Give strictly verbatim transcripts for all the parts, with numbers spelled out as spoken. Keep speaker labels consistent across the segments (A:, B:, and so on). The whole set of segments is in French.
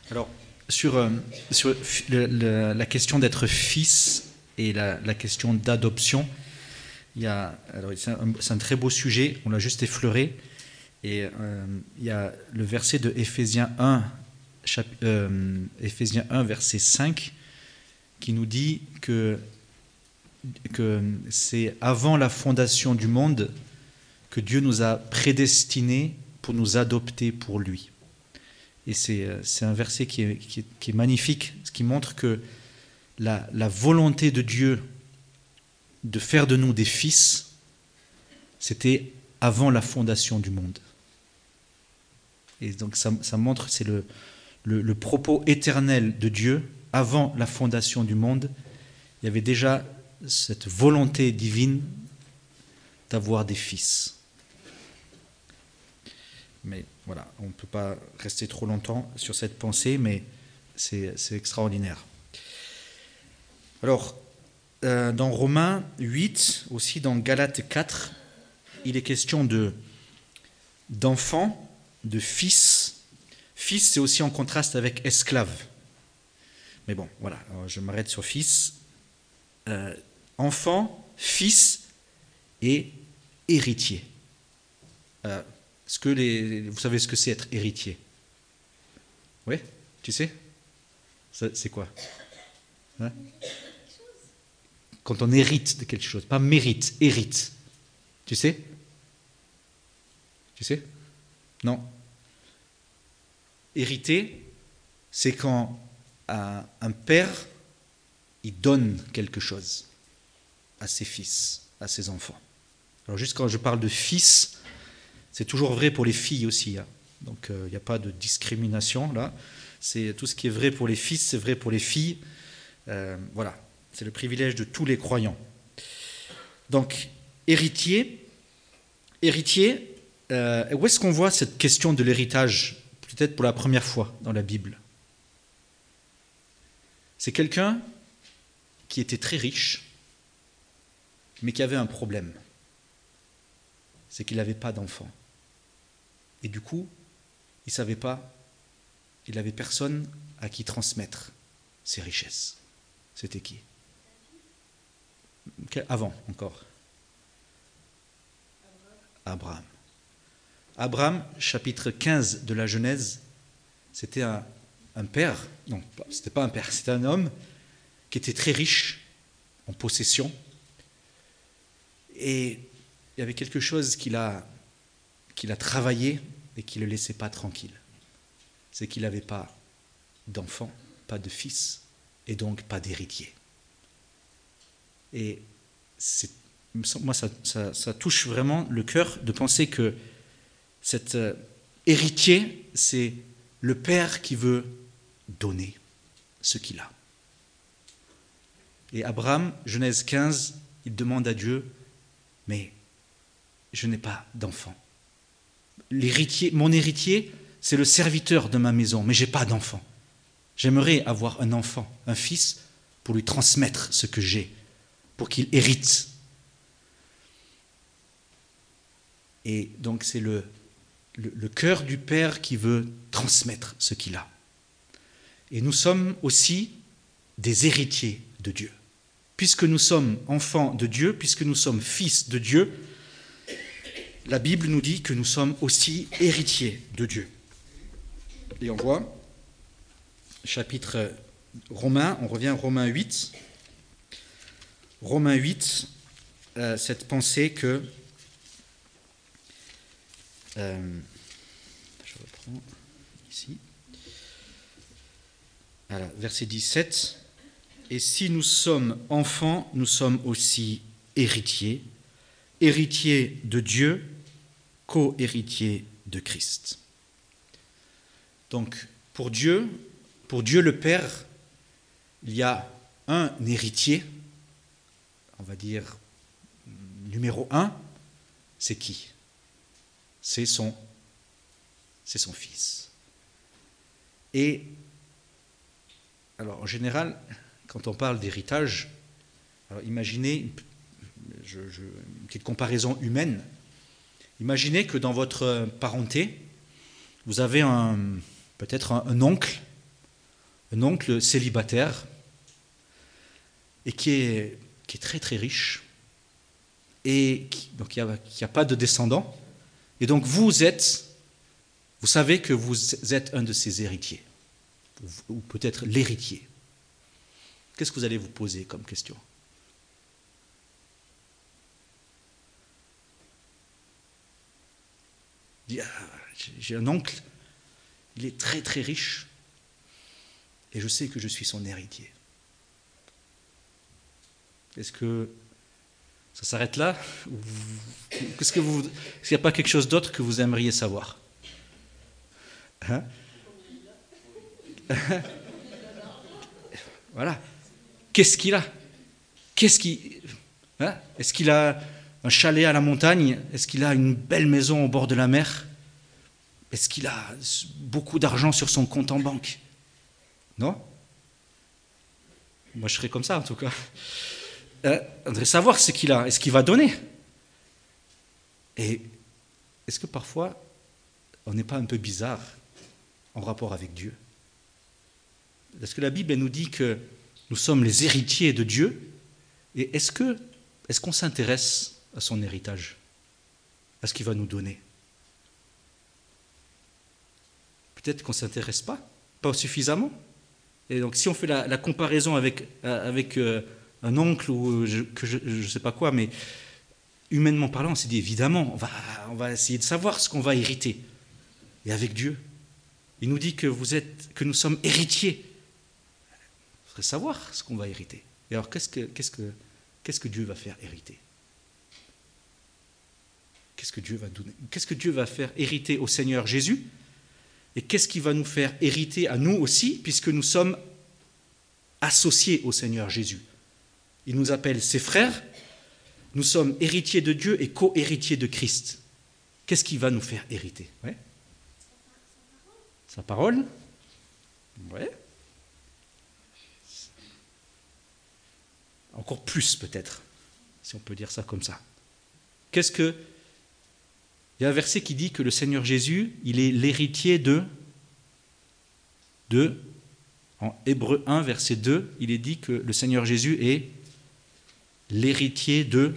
A: Alors, sur, euh, sur le- le- la question d'être fils et la, la question d'adoption, il y a, alors c'est un, c'est un très beau sujet, on l'a juste effleuré, et euh, il y a le verset de Éphésiens un, chap- euh, Éphésiens un, verset cinq, qui nous dit que, que c'est avant la fondation du monde que Dieu nous a prédestinés pour nous adopter pour lui. Et c'est, c'est un verset qui est, qui, est, qui est magnifique, ce qui montre que la, la volonté de Dieu de faire de nous des fils, c'était avant la fondation du monde. Et donc ça, ça montre, c'est le, le, le propos éternel de Dieu, avant la fondation du monde, il y avait déjà cette volonté divine d'avoir des fils. Mais voilà, on ne peut pas rester trop longtemps sur cette pensée, mais c'est, c'est extraordinaire. Alors, euh, dans Romains huit, aussi dans Galates quatre, il est question de, d'enfants, de fils. Fils, c'est aussi en contraste avec esclave. Mais bon, voilà, alors je m'arrête sur fils. Euh, enfant, fils et héritier. Euh, est-ce que les, vous savez ce que c'est être héritier? Oui, tu sais? Ça, c'est quoi? Hein? Quand on hérite de quelque chose, pas mérite, hérite. Tu sais? Tu sais? Non. Hériter, c'est quand un, un père, il donne quelque chose à ses fils, à ses enfants. Alors juste quand je parle de fils, c'est toujours vrai pour les filles aussi. Hein. Donc il euh, n'y a pas de discrimination là. C'est tout ce qui est vrai pour les fils, c'est vrai pour les filles. Euh, voilà, c'est le privilège de tous les croyants. Donc héritier, héritier. Euh, où est-ce qu'on voit cette question de l'héritage? Peut-être pour la première fois dans la Bible. C'est quelqu'un qui était très riche, mais qui avait un problème. C'est qu'il n'avait pas d'enfant. Et du coup, il ne savait pas, il n'avait personne à qui transmettre ses richesses. C'était qui? Avant encore. Abraham. Abraham, chapitre quinze de la Genèse, c'était un, un père, non, c'était pas un père, c'était un homme qui était très riche en possession. Et il y avait quelque chose qu'il a, qu'il a travaillé et qui ne le laissait pas tranquille. C'est qu'il n'avait pas d'enfant, pas de fils, et donc pas d'héritier. Et c'est, moi, ça, ça, ça touche vraiment le cœur de penser que cet euh, héritier, c'est le père qui veut donner ce qu'il a. Et Abraham, Genèse quinze, il demande à Dieu, mais je n'ai pas d'enfant. L'héritier, mon héritier, c'est le serviteur de ma maison, mais je n'ai pas d'enfant. J'aimerais avoir un enfant, un fils, pour lui transmettre ce que j'ai, pour qu'il hérite. Et donc c'est le, le, le cœur du Père qui veut transmettre ce qu'il a. Et nous sommes aussi des héritiers de Dieu. Puisque nous sommes enfants de Dieu, puisque nous sommes fils de Dieu, la Bible nous dit que nous sommes aussi héritiers de Dieu. Et on voit, chapitre Romains, on revient à Romains huit. Romains huit, euh, cette pensée que... Euh, je reprends ici. Voilà, verset dix-sept. Et si nous sommes enfants, nous sommes aussi héritiers, héritiers de Dieu, co-héritiers de Christ. Donc, pour Dieu, pour Dieu le Père, il y a un héritier, on va dire numéro un, c'est qui? C'est son, c'est son fils. Et, alors en général, quand on parle d'héritage, alors imaginez, je, je, une petite comparaison humaine, imaginez que dans votre parenté, vous avez un, peut-être un, un oncle un oncle célibataire et qui est, qui est très très riche et qui, donc il n'y a, a pas de descendants. Et donc vous êtes, vous savez que vous êtes un de ses héritiers, ou, ou peut-être l'héritier. Qu'est-ce que vous allez vous poser comme question? J'ai un oncle, il est très très riche et je sais que je suis son héritier. Est-ce que ça s'arrête là? Est-ce que vous, est-ce qu'il n'y a pas quelque chose d'autre que vous aimeriez savoir? Hein? Voilà. Qu'est-ce qu'il a? Qu'est-ce qu'il, hein? Est-ce qu'il a un chalet à la montagne? Est-ce qu'il a une belle maison au bord de la mer? Est-ce qu'il a beaucoup d'argent sur son compte en banque? Non? Moi, je serais comme ça, en tout cas. Euh, on devrait savoir ce qu'il a, est-ce qu'il va donner. Et est-ce que parfois, on n'est pas un peu bizarre en rapport avec Dieu? Parce que la Bible, elle nous dit que nous sommes les héritiers de Dieu. Et est-ce que, est-ce qu'on s'intéresse à son héritage, à ce qu'il va nous donner? Peut-être qu'on ne s'intéresse pas, pas suffisamment. Et donc si on fait la, la comparaison avec, avec euh, un oncle ou je, que je ne sais pas quoi, mais humainement parlant, on s'est dit évidemment, on va, on va essayer de savoir ce qu'on va hériter. Et avec Dieu, il nous dit que, vous êtes, que nous sommes héritiers. Il faudrait savoir ce qu'on va hériter. Et alors qu'est-ce que, qu'est-ce que, qu'est-ce que Dieu va faire hériter? Qu'est-ce que Dieu va donner? Qu'est-ce que Dieu va faire hériter au Seigneur Jésus? Et qu'est-ce qui va nous faire hériter à nous aussi, puisque nous sommes associés au Seigneur Jésus? Il nous appelle ses frères, nous sommes héritiers de Dieu et co-héritiers de Christ. Qu'est-ce qui va nous faire hériter? Ouais. Sa parole? Ouais. Encore plus peut-être, si on peut dire ça comme ça. Qu'est-ce que... Il y a un verset qui dit que le Seigneur Jésus, il est l'héritier de... de en Hébreux un, verset deux, il est dit que le Seigneur Jésus est l'héritier de...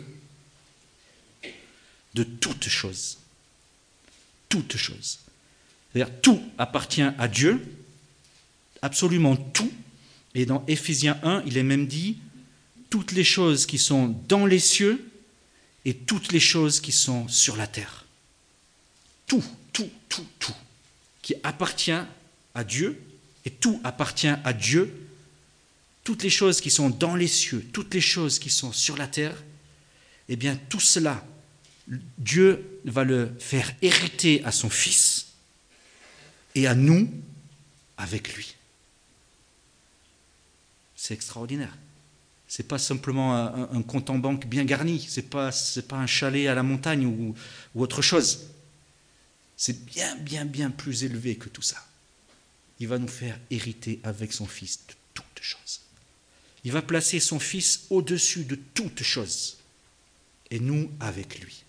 A: de toutes choses. Toutes choses. C'est-à-dire tout appartient à Dieu, absolument tout. Et dans Éphésiens un, il est même dit toutes les choses qui sont dans les cieux et toutes les choses qui sont sur la terre. Tout, tout, tout, tout, qui appartient à Dieu, et tout appartient à Dieu, toutes les choses qui sont dans les cieux, toutes les choses qui sont sur la terre, eh bien tout cela, Dieu va le faire hériter à son Fils et à nous avec lui. C'est extraordinaire. Ce n'est pas simplement un, un compte en banque bien garni, ce n'est pas, c'est pas un chalet à la montagne ou, ou autre chose. C'est bien, bien, bien plus élevé que tout ça. Il va nous faire hériter avec son Fils de toutes choses. Il va placer son Fils au-dessus de toutes choses. Et nous avec lui.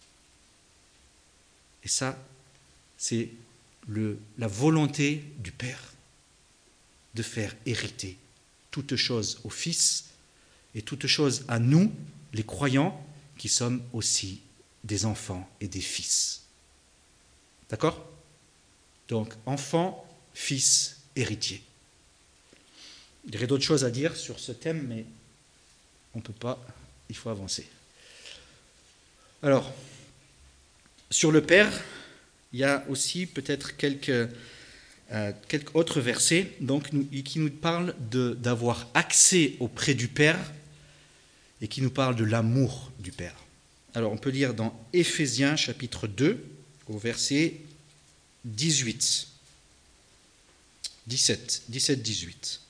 A: Et ça, c'est le, la volonté du Père de faire hériter toutes choses au Fils et toutes choses à nous, les croyants, qui sommes aussi des enfants et des fils. D'accord? Donc, enfant, fils, héritier. Il y aurait d'autres choses à dire sur ce thème, mais on ne peut pas, il faut avancer. Alors, sur le Père, il y a aussi peut-être quelques, euh, quelques autres versets donc, qui nous parlent de, d'avoir accès auprès du Père et qui nous parlent de l'amour du Père. Alors, on peut lire dans Éphésiens chapitre deux, au verset dix-huit, dix-sept, dix-sept, dix-huit.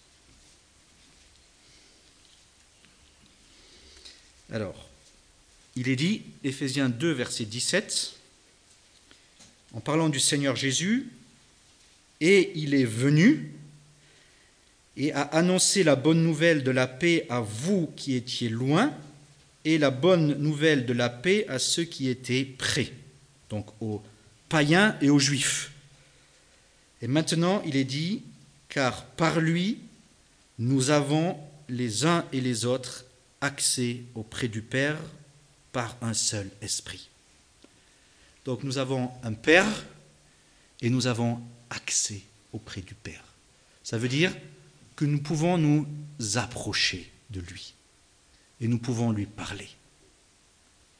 A: Alors, il est dit, Éphésiens deux, verset dix-sept, en parlant du Seigneur Jésus, « Et il est venu et a annoncé la bonne nouvelle de la paix à vous qui étiez loin, et la bonne nouvelle de la paix à ceux qui étaient près. » Donc aux païens et aux juifs. Et maintenant, il est dit, car par lui, nous avons les uns et les autres accès auprès du Père par un seul esprit. Donc nous avons un Père et nous avons accès auprès du Père. Ça veut dire que nous pouvons nous approcher de lui et nous pouvons lui parler. D'accord ?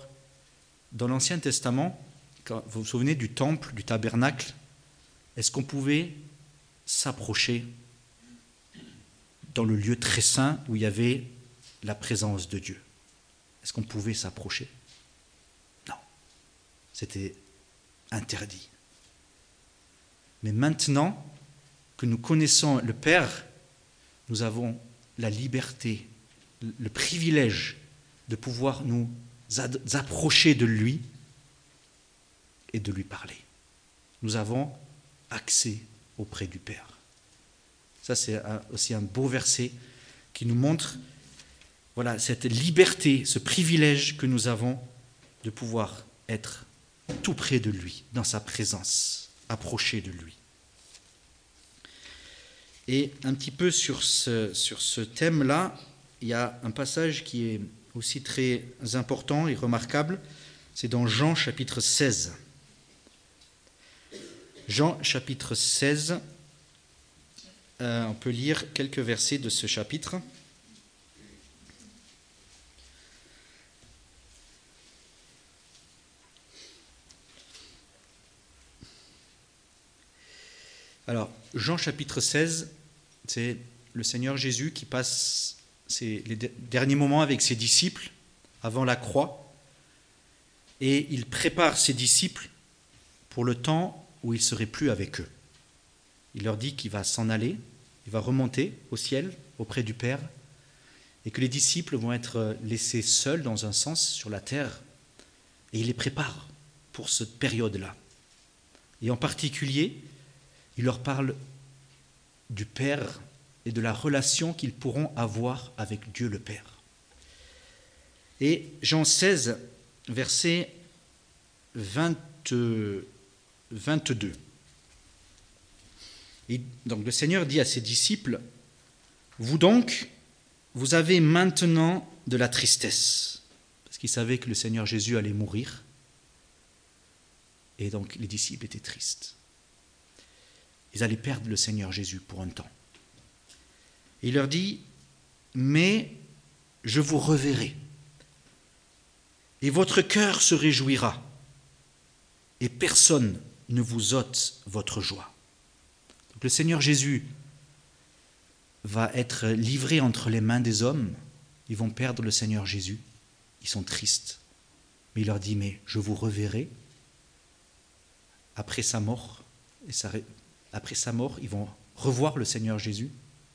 A: Dans l'Ancien Testament, quand vous vous souvenez du temple, du tabernacle, est-ce qu'on pouvait s'approcher dans le lieu très saint où il y avait la présence de Dieu? Est-ce qu'on pouvait s'approcher? Non, c'était interdit. Mais maintenant que nous connaissons le Père, nous avons la liberté, le privilège de pouvoir nous approcher de lui et de lui parler. Nous avons accès auprès du Père. Ça, c'est aussi un beau verset qui nous montre voilà, cette liberté, ce privilège que nous avons de pouvoir être tout près de lui, dans sa présence, approcher de lui. Et un petit peu sur ce, sur ce thème-là, il y a un passage qui est aussi très important et remarquable, c'est dans Jean chapitre seize. Jean chapitre seize, euh, on peut lire quelques versets de ce chapitre. Alors, Jean chapitre seize, c'est le Seigneur Jésus qui passe ses, les derniers moments avec ses disciples avant la croix, et il prépare ses disciples pour le temps où il ne serait plus avec eux. Il leur dit qu'il va s'en aller, il va remonter au ciel auprès du Père, et que les disciples vont être laissés seuls dans un sens sur la terre, et il les prépare pour cette période-là. Et en particulier, il leur parle du Père et de la relation qu'ils pourront avoir avec Dieu le Père. Et Jean seize, verset vingt, vingt-deux. Et donc le Seigneur dit à ses disciples, « Vous donc, vous avez maintenant de la tristesse. » Parce qu'ils savaient que le Seigneur Jésus allait mourir. Et donc les disciples étaient tristes. Ils allaient perdre le Seigneur Jésus pour un temps. Et il leur dit, « Mais je vous reverrai, et votre cœur se réjouira, et personne ne vous ôte votre joie. » Donc le Seigneur Jésus va être livré entre les mains des hommes. Ils vont perdre le Seigneur Jésus. Ils sont tristes. Mais il leur dit, « Mais je vous reverrai après sa mort. » Et ça Après sa mort, ils vont revoir le Seigneur Jésus.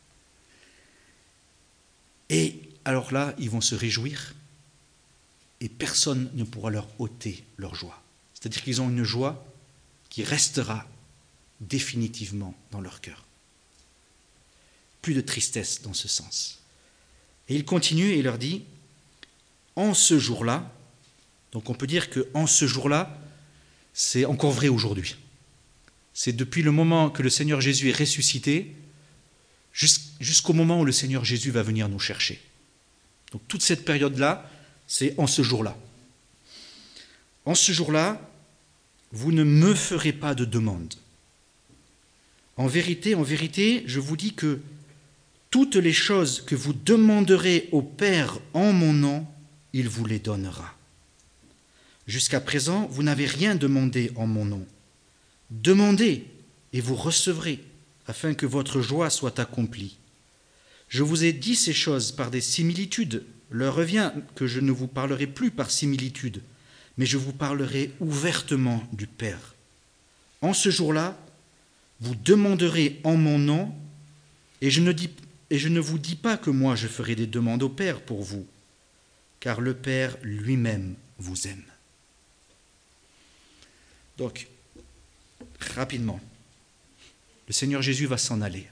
A: Et alors là, ils vont se réjouir et personne ne pourra leur ôter leur joie. C'est-à-dire qu'ils ont une joie qui restera définitivement dans leur cœur. Plus de tristesse dans ce sens. Et il continue et il leur dit, en ce jour-là, donc on peut dire qu'en ce jour-là, c'est encore vrai aujourd'hui. C'est depuis le moment que le Seigneur Jésus est ressuscité jusqu'au moment où le Seigneur Jésus va venir nous chercher. Donc toute cette période-là, c'est en ce jour-là. En ce jour-là, vous ne me ferez pas de demande. En vérité, en vérité, je vous dis que toutes les choses que vous demanderez au Père en mon nom, il vous les donnera. Jusqu'à présent, vous n'avez rien demandé en mon nom. Demandez et vous recevrez, afin que votre joie soit accomplie. Je vous ai dit ces choses par des similitudes. L'heure revient que je ne vous parlerai plus par similitude, mais je vous parlerai ouvertement du Père. En ce jour-là, vous demanderez en mon nom, et je ne dis, et je ne vous dis pas que moi je ferai des demandes au Père pour vous, car le Père lui-même vous aime. Donc, rapidement, le Seigneur Jésus va s'en aller.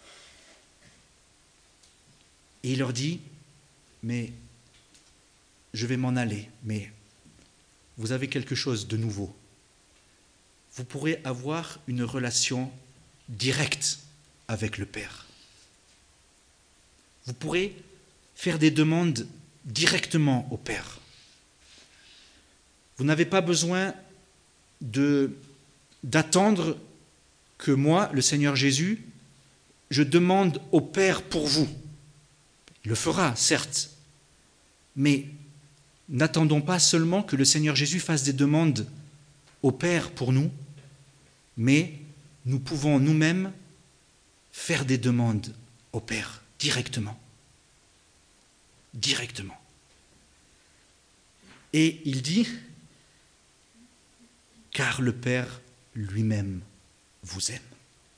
A: Et il leur dit, mais je vais m'en aller, mais vous avez quelque chose de nouveau. Vous pourrez avoir une relation direct avec le Père. Vous pourrez faire des demandes directement au Père. Vous n'avez pas besoin de, d'attendre que moi, le Seigneur Jésus, je demande au Père pour vous. Il le fera, certes, mais n'attendons pas seulement que le Seigneur Jésus fasse des demandes au Père pour nous, mais nous pouvons nous-mêmes faire des demandes au Père directement. Directement. Et il dit, car le Père lui-même vous aime.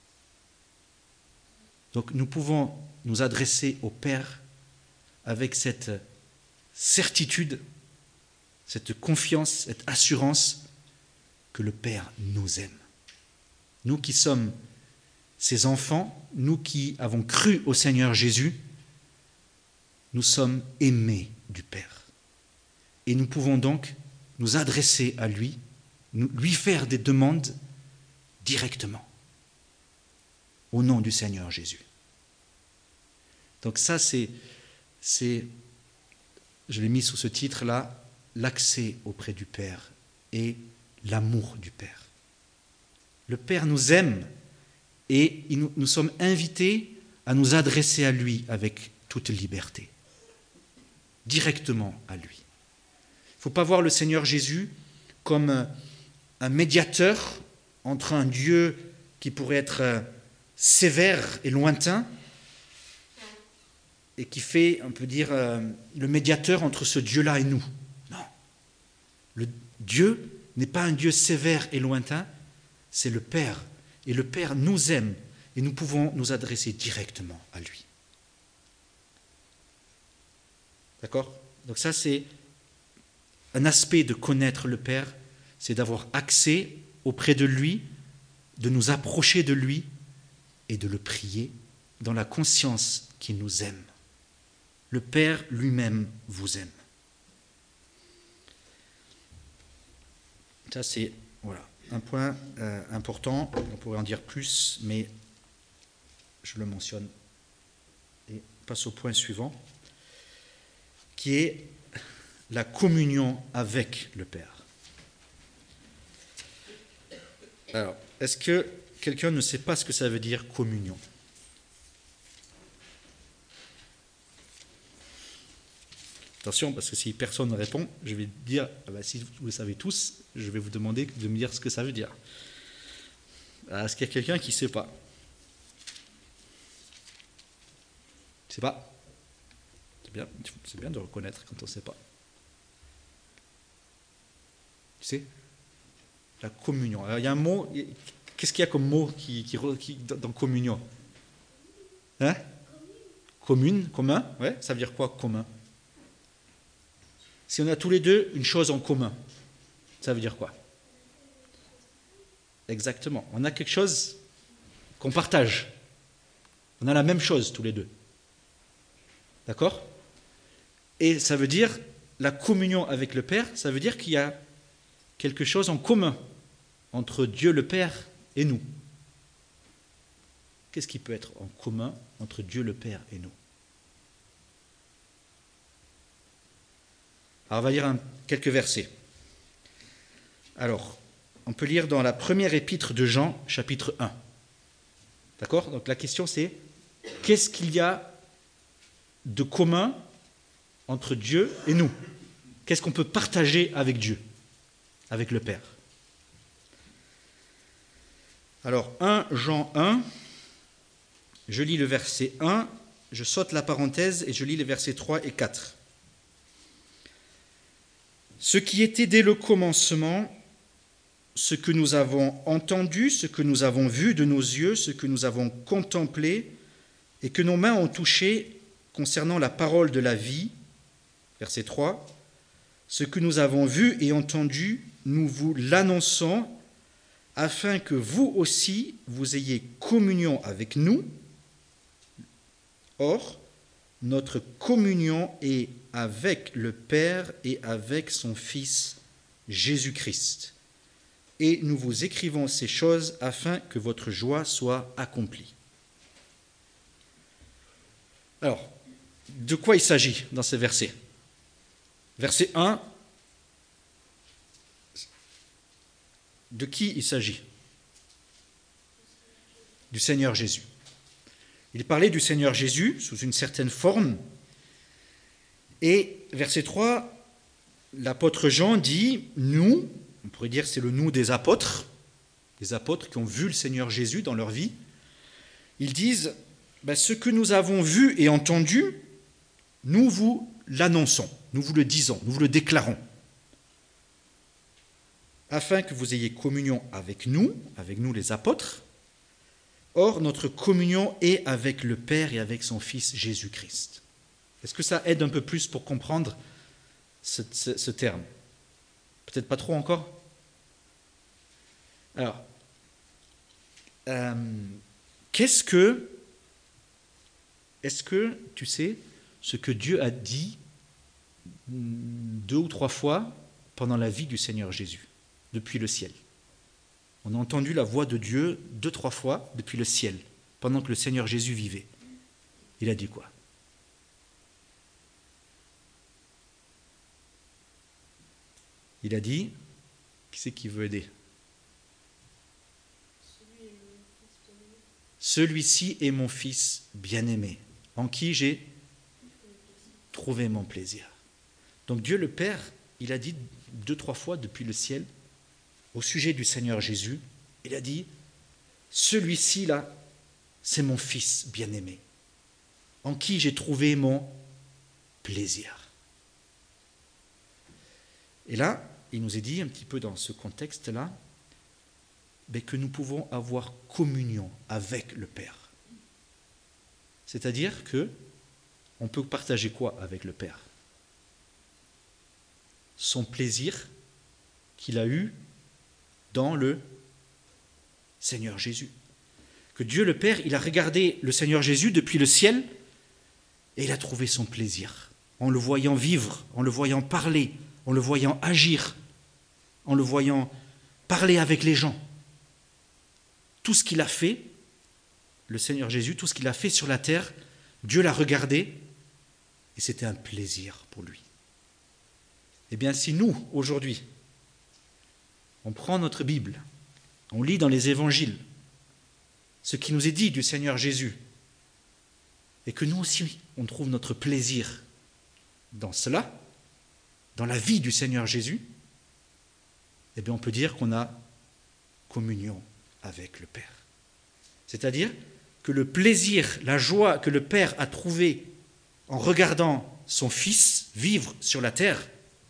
A: Donc nous pouvons nous adresser au Père avec cette certitude, cette confiance, cette assurance que le Père nous aime. Nous qui sommes ses enfants, nous qui avons cru au Seigneur Jésus, nous sommes aimés du Père. Et nous pouvons donc nous adresser à lui, lui faire des demandes directement, au nom du Seigneur Jésus. Donc ça, c'est, c'est je l'ai mis sous ce titre-là, l'accès auprès du Père et l'amour du Père. Le Père nous aime et nous, nous sommes invités à nous adresser à lui avec toute liberté, directement à lui. Il ne faut pas voir le Seigneur Jésus comme un médiateur entre un Dieu qui pourrait être sévère et lointain et qui fait, on peut dire, le médiateur entre ce Dieu-là et nous. Non. Le Dieu n'est pas un Dieu sévère et lointain, c'est le Père. Et le Père nous aime et nous pouvons nous adresser directement à lui. D'accord ? Donc ça, c'est un aspect de connaître le Père, c'est d'avoir accès auprès de lui, de nous approcher de lui et de le prier dans la conscience qu'il nous aime. Le Père lui-même vous aime. Ça, c'est voilà, un point euh, important. On pourrait en dire plus, mais je le mentionne. Et passe au point suivant, qui est la communion avec le Père. Alors, est-ce que quelqu'un ne sait pas ce que ça veut dire communion ? Attention, parce que si personne ne répond, je vais dire, ah ben, si vous le savez tous, je vais vous demander de me dire ce que ça veut dire. Alors, est-ce qu'il y a quelqu'un qui ne sait pas ? Tu ne sais pas ? C'est bien, c'est bien de reconnaître quand on ne sait pas. Tu sais ? La communion. Alors, il y a un mot, qu'est-ce qu'il y a comme mot qui, qui, qui, dans communion ? Hein ? Commune, commun, ouais, ça veut dire quoi, commun ? Si on a tous les deux une chose en commun, ça veut dire quoi ? Exactement. On a quelque chose qu'on partage. On a la même chose tous les deux. D'accord ? Et ça veut dire, la communion avec le Père, ça veut dire qu'il y a quelque chose en commun entre Dieu le Père et nous. Qu'est-ce qui peut être en commun entre Dieu le Père et nous ? Alors, on va lire un, quelques versets. Alors, on peut lire dans la première épître de Jean, chapitre un. D'accord ? Donc, la question c'est, qu'est-ce qu'il y a de commun entre Dieu et nous ? Qu'est-ce qu'on peut partager avec Dieu, avec le Père ? Alors, un Jean un, je lis le verset un, je saute la parenthèse et je lis les versets trois et quatre. Ce qui était dès le commencement, ce que nous avons entendu, ce que nous avons vu de nos yeux, ce que nous avons contemplé et que nos mains ont touché concernant la parole de la vie, verset trois, ce que nous avons vu et entendu, nous vous l'annonçons, afin que vous aussi, vous ayez communion avec nous. Or, notre communion est avec le Père et avec son Fils Jésus-Christ. et nous vous écrivons ces choses afin que votre joie soit accomplie. Alors, de quoi il s'agit dans ces versets ? Verset un, de qui il s'agit ? Du Seigneur Jésus. Il parlait du Seigneur Jésus sous une certaine forme. Et verset trois, l'apôtre Jean dit « nous », on pourrait dire c'est le « nous » des apôtres, des apôtres qui ont vu le Seigneur Jésus dans leur vie. Ils disent ben, « ce que nous avons vu et entendu, nous vous l'annonçons, nous vous le disons, nous vous le déclarons, afin que vous ayez communion avec nous, avec nous les apôtres. Or, notre communion est avec le Père et avec son Fils Jésus-Christ. » Est-ce que ça aide un peu plus pour comprendre ce, ce, ce terme ? Peut-être pas trop encore ? Alors, euh, qu'est-ce que, est-ce que tu sais ce que Dieu a dit deux ou trois fois pendant la vie du Seigneur Jésus, depuis le ciel ? On a entendu la voix de Dieu deux, trois fois depuis le ciel, pendant que le Seigneur Jésus vivait. Il a dit quoi ? Il a dit, qui c'est qui veut aider ? Celui-ci est mon Fils bien-aimé, en qui j'ai trouvé mon plaisir. Donc Dieu le Père, il a dit deux, trois fois depuis le ciel, au sujet du Seigneur Jésus, il a dit, celui-ci là, c'est mon Fils bien-aimé, en qui j'ai trouvé mon plaisir. Et là, il nous est dit un petit peu dans ce contexte-là, mais que nous pouvons avoir communion avec le Père. C'est-à-dire que on peut partager quoi avec le Père ? Son plaisir qu'il a eu dans le Seigneur Jésus. Que Dieu le Père, il a regardé le Seigneur Jésus depuis le ciel et il a trouvé son plaisir en le voyant vivre, en le voyant parler, en le voyant agir, en le voyant parler avec les gens. Tout ce qu'il a fait, le Seigneur Jésus, tout ce qu'il a fait sur la terre, Dieu l'a regardé et c'était un plaisir pour lui. Eh bien, si nous, aujourd'hui, on prend notre Bible, on lit dans les évangiles ce qui nous est dit du Seigneur Jésus et que nous aussi, on trouve notre plaisir dans cela, dans la vie du Seigneur Jésus, eh bien, on peut dire qu'on a communion avec le Père. C'est-à-dire que le plaisir, la joie que le Père a trouvé en regardant son Fils vivre sur la terre,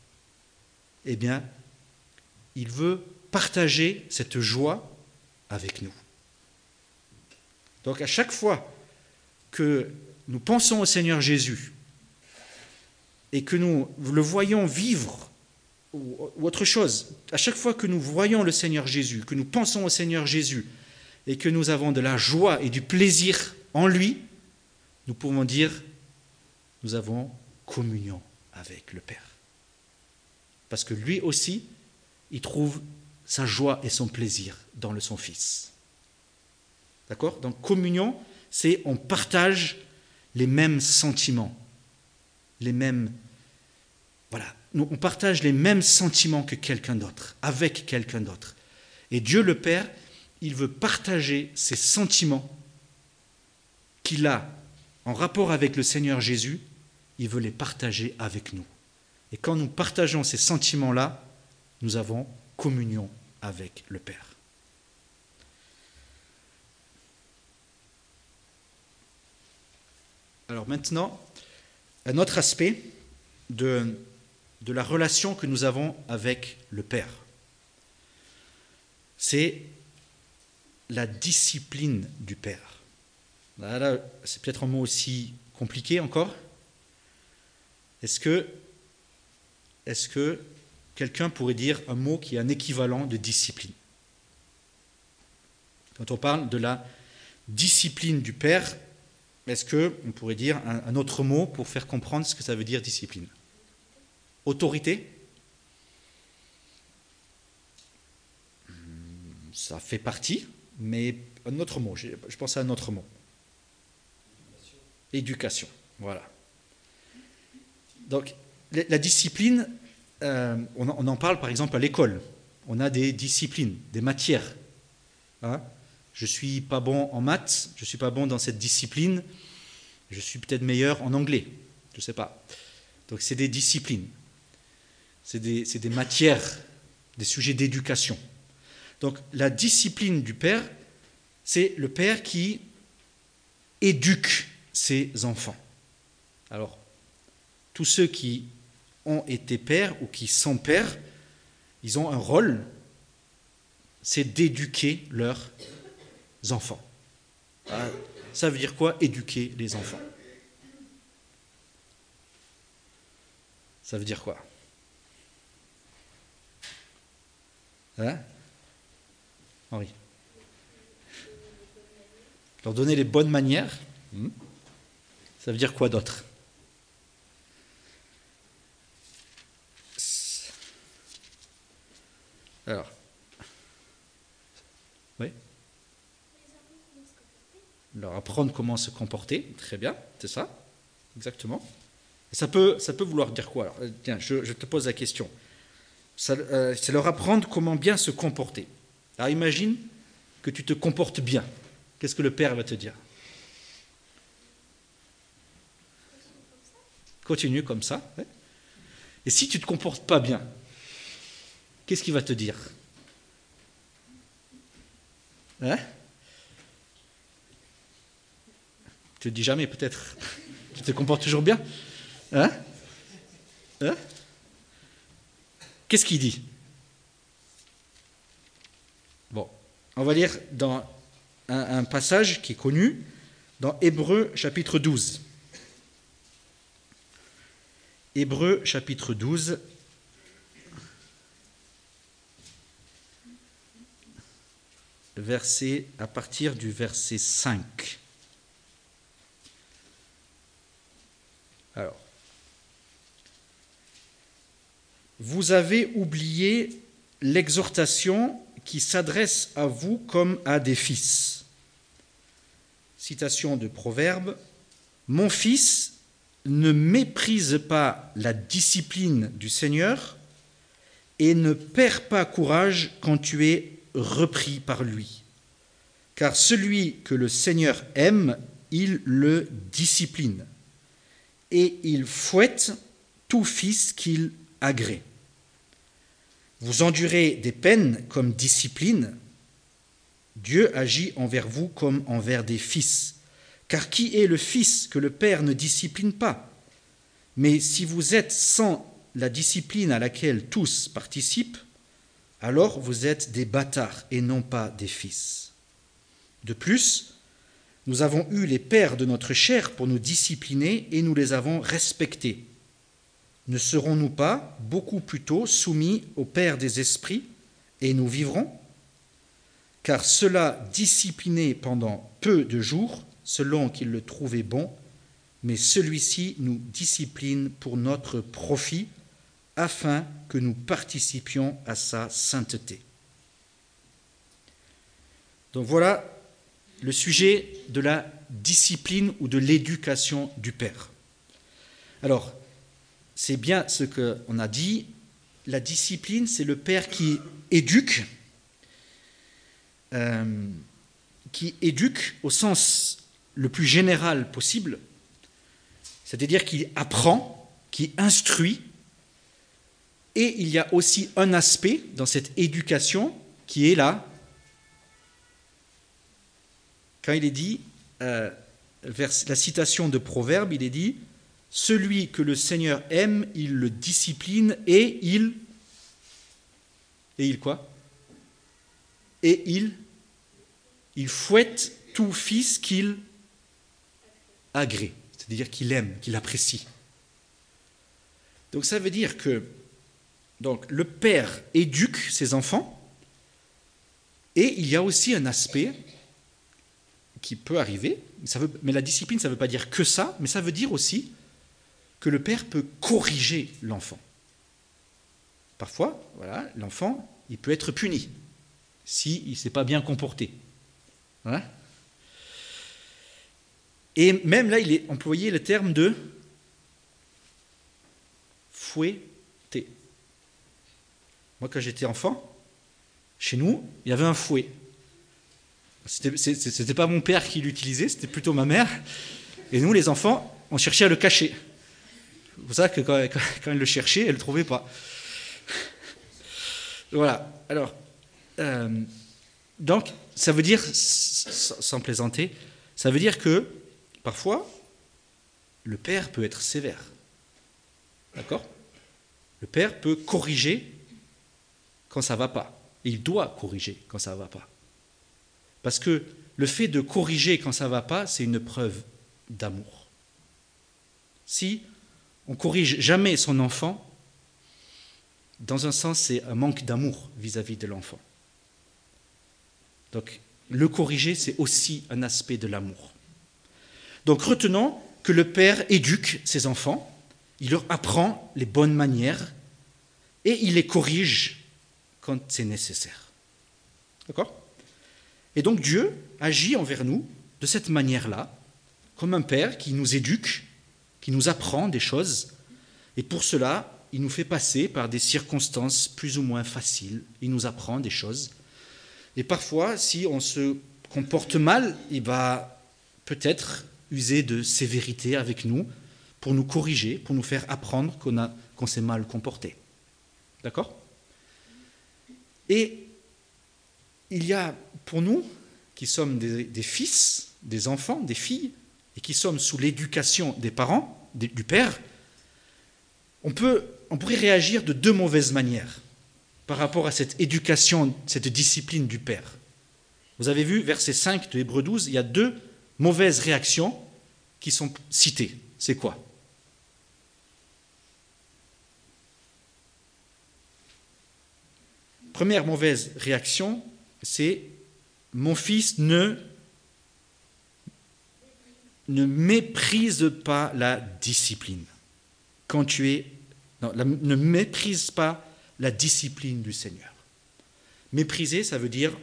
A: eh bien, il veut partager cette joie avec nous. Donc, à chaque fois que nous pensons au Seigneur Jésus et que nous le voyons vivre ou autre chose, à chaque fois que nous voyons le Seigneur Jésus, que nous pensons au Seigneur Jésus et que nous avons de la joie et du plaisir en lui, nous pouvons dire, nous avons communion avec le Père. Parce que lui aussi, il trouve sa joie et son plaisir dans le son Fils. D'accord ? Donc communion, c'est on partage les mêmes sentiments, les mêmes... Voilà, on partage les mêmes sentiments que quelqu'un d'autre, avec quelqu'un d'autre. Et Dieu le Père, il veut partager ces sentiments qu'il a en rapport avec le Seigneur Jésus, il veut les partager avec nous. Et quand nous partageons ces sentiments-là, nous avons communion avec le Père. Alors maintenant, un autre aspect de, de la relation que nous avons avec le Père, c'est la discipline du Père. Là, là, c'est peut-être un mot aussi compliqué encore. Est-ce que, est-ce que quelqu'un pourrait dire un mot qui est un équivalent de discipline ? Quand on parle de la discipline du Père, est-ce qu'on pourrait dire un, un autre mot pour faire comprendre ce que ça veut dire discipline ? Autorité ? ça fait partie, mais un autre mot, je, je pense à un autre mot. Éducation, voilà. Donc, la discipline, euh, on, on en parle par exemple à l'école. On a des disciplines, des matières. Hein? Je ne suis pas bon en maths, je ne suis pas bon dans cette discipline, je suis peut-être meilleur en anglais, je ne sais pas. Donc, c'est des disciplines, c'est des, c'est des matières, des sujets d'éducation. Donc, la discipline du père, c'est le père qui éduque ses enfants. Alors, tous ceux qui ont été pères ou qui sont pères, ils ont un rôle, c'est d'éduquer leurs enfants. Ça veut dire quoi, éduquer les enfants? Ça veut dire quoi? Hein? Henri? Leur donner les bonnes manières. Ça veut dire quoi d'autre? Alors, oui. Leur apprendre comment se comporter, très bien, c'est ça, exactement. Et ça peut, ça peut vouloir dire quoi? Alors, tiens, je, je te pose la question. Ça, euh, c'est leur apprendre comment bien se comporter. Alors imagine que tu te comportes bien. Qu'est-ce que le père va te dire? Continue comme ça. Ouais. Et si tu ne te comportes pas bien, qu'est-ce qu'il va te dire? Hein? Tu ne te dis jamais peut-être. Tu te comportes toujours bien? Hein? Hein? Qu'est-ce qu'il dit? Bon, on va lire dans un, un passage qui est connu, dans Hébreux chapitre douze. Hébreux chapitre douze. Verset, à partir du verset cinq. Alors, vous avez oublié l'exhortation qui s'adresse à vous comme à des fils. Citation de Proverbe. Mon fils, ne méprise pas la discipline du Seigneur et ne perds pas courage quand tu es repris par lui. Car celui que le Seigneur aime, il le discipline et il fouette tout fils qu'il agrée. Vous endurez des peines comme discipline. Dieu agit envers vous comme envers des fils. Car qui est le fils que le Père ne discipline pas? Mais si vous êtes sans la discipline à laquelle tous participent, alors vous êtes des bâtards et non pas des fils. De plus, nous avons eu les pères de notre chair pour nous discipliner et nous les avons respectés. Ne serons-nous pas beaucoup plus tôt soumis au Père des esprits et nous vivrons? Car cela discipliné pendant peu de jours, selon qu'il le trouvait bon, mais celui-ci nous discipline pour notre profit, afin que nous participions à sa sainteté. Donc voilà le sujet de la discipline ou de l'éducation du Père. Alors, c'est bien ce qu'on a dit, la discipline, c'est le Père qui éduque, euh, qui éduque au sens le plus général possible, c'est-à-dire qu'il apprend, qui instruit, et il y a aussi un aspect dans cette éducation qui est là, quand il est dit, euh, vers la citation de Proverbe, il est dit « Celui que le Seigneur aime, il le discipline et il... » Et il quoi? Et il... Il fouette tout fils qu'il agrée, c'est-à-dire qu'il aime, qu'il apprécie. Donc ça veut dire que donc, le père éduque ses enfants et il y a aussi un aspect qui peut arriver, ça veut, mais la discipline, ça ne veut pas dire que ça, mais ça veut dire aussi que le père peut corriger l'enfant. Parfois, voilà, l'enfant, il peut être puni. s'il ne s'est pas bien comporté. Hein? Et même là, il est employé le terme de fouetter. Moi, quand j'étais enfant, chez nous, il y avait un fouet. C'était, c'était pas mon père qui l'utilisait, c'était plutôt ma mère. Et nous, les enfants, on cherchait à le cacher. C'est pour ça que quand, quand, quand elle le cherchait, elle ne le trouvait pas. Voilà. Alors, euh, donc, ça veut dire, sans plaisanter, ça veut dire que, parfois, le père peut être sévère. D'accord ? Le père peut corriger quand ça ne va pas. Et il doit corriger quand ça ne va pas. Parce que le fait de corriger quand ça ne va pas, c'est une preuve d'amour. Si on ne corrige jamais son enfant, dans un sens, c'est un manque d'amour vis-à-vis de l'enfant. Donc, le corriger, c'est aussi un aspect de l'amour. Donc, retenons que le père éduque ses enfants, il leur apprend les bonnes manières et il les corrige quand c'est nécessaire. D'accord ? Et donc, Dieu agit envers nous de cette manière-là, comme un père qui nous éduque, qui nous apprend des choses, et pour cela, il nous fait passer par des circonstances plus ou moins faciles, il nous apprend des choses. Et parfois, si on se comporte mal, il va peut-être user de sévérité avec nous pour nous corriger, pour nous faire apprendre qu'on a, qu'on s'est mal comporté. D'accord ? Et il y a pour nous, qui sommes des, des fils, des enfants, des filles, et qui sommes sous l'éducation des parents, des, du père, on, peut, on pourrait réagir de deux mauvaises manières par rapport à cette éducation, cette discipline du père. Vous avez vu, verset cinq de Hébreux douze, il y a deux mauvaises réactions qui sont citées. C'est quoi ? Première mauvaise réaction, c'est « Mon fils ne, ne méprise pas la discipline. » Quand tu es... Non, la, ne méprise pas la discipline du Seigneur. Mépriser, ça veut dire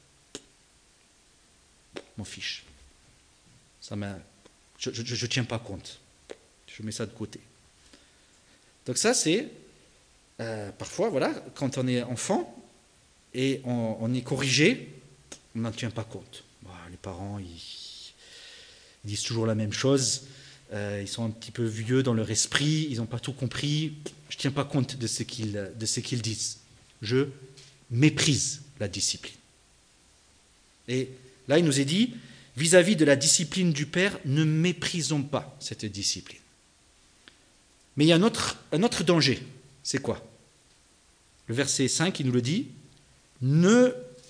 A: « M'en fiche. Ça m'a, je ne tiens pas compte. Je mets ça de côté. » Donc ça, c'est... Euh, parfois, voilà, quand on est enfant et on, on est corrigé, on n'en tient pas compte. Bon, les parents, ils, ils disent toujours la même chose. Euh, ils sont un petit peu vieux dans leur esprit. Ils n'ont pas tout compris. Je ne tiens pas compte de ce qu'ils, de ce qu'ils disent. Je méprise la discipline. Et là, il nous est dit, vis-à-vis de la discipline du Père, ne méprisons pas cette discipline. Mais il y a un autre, un autre danger. C'est quoi ? Le verset cinq, il nous le dit, ne,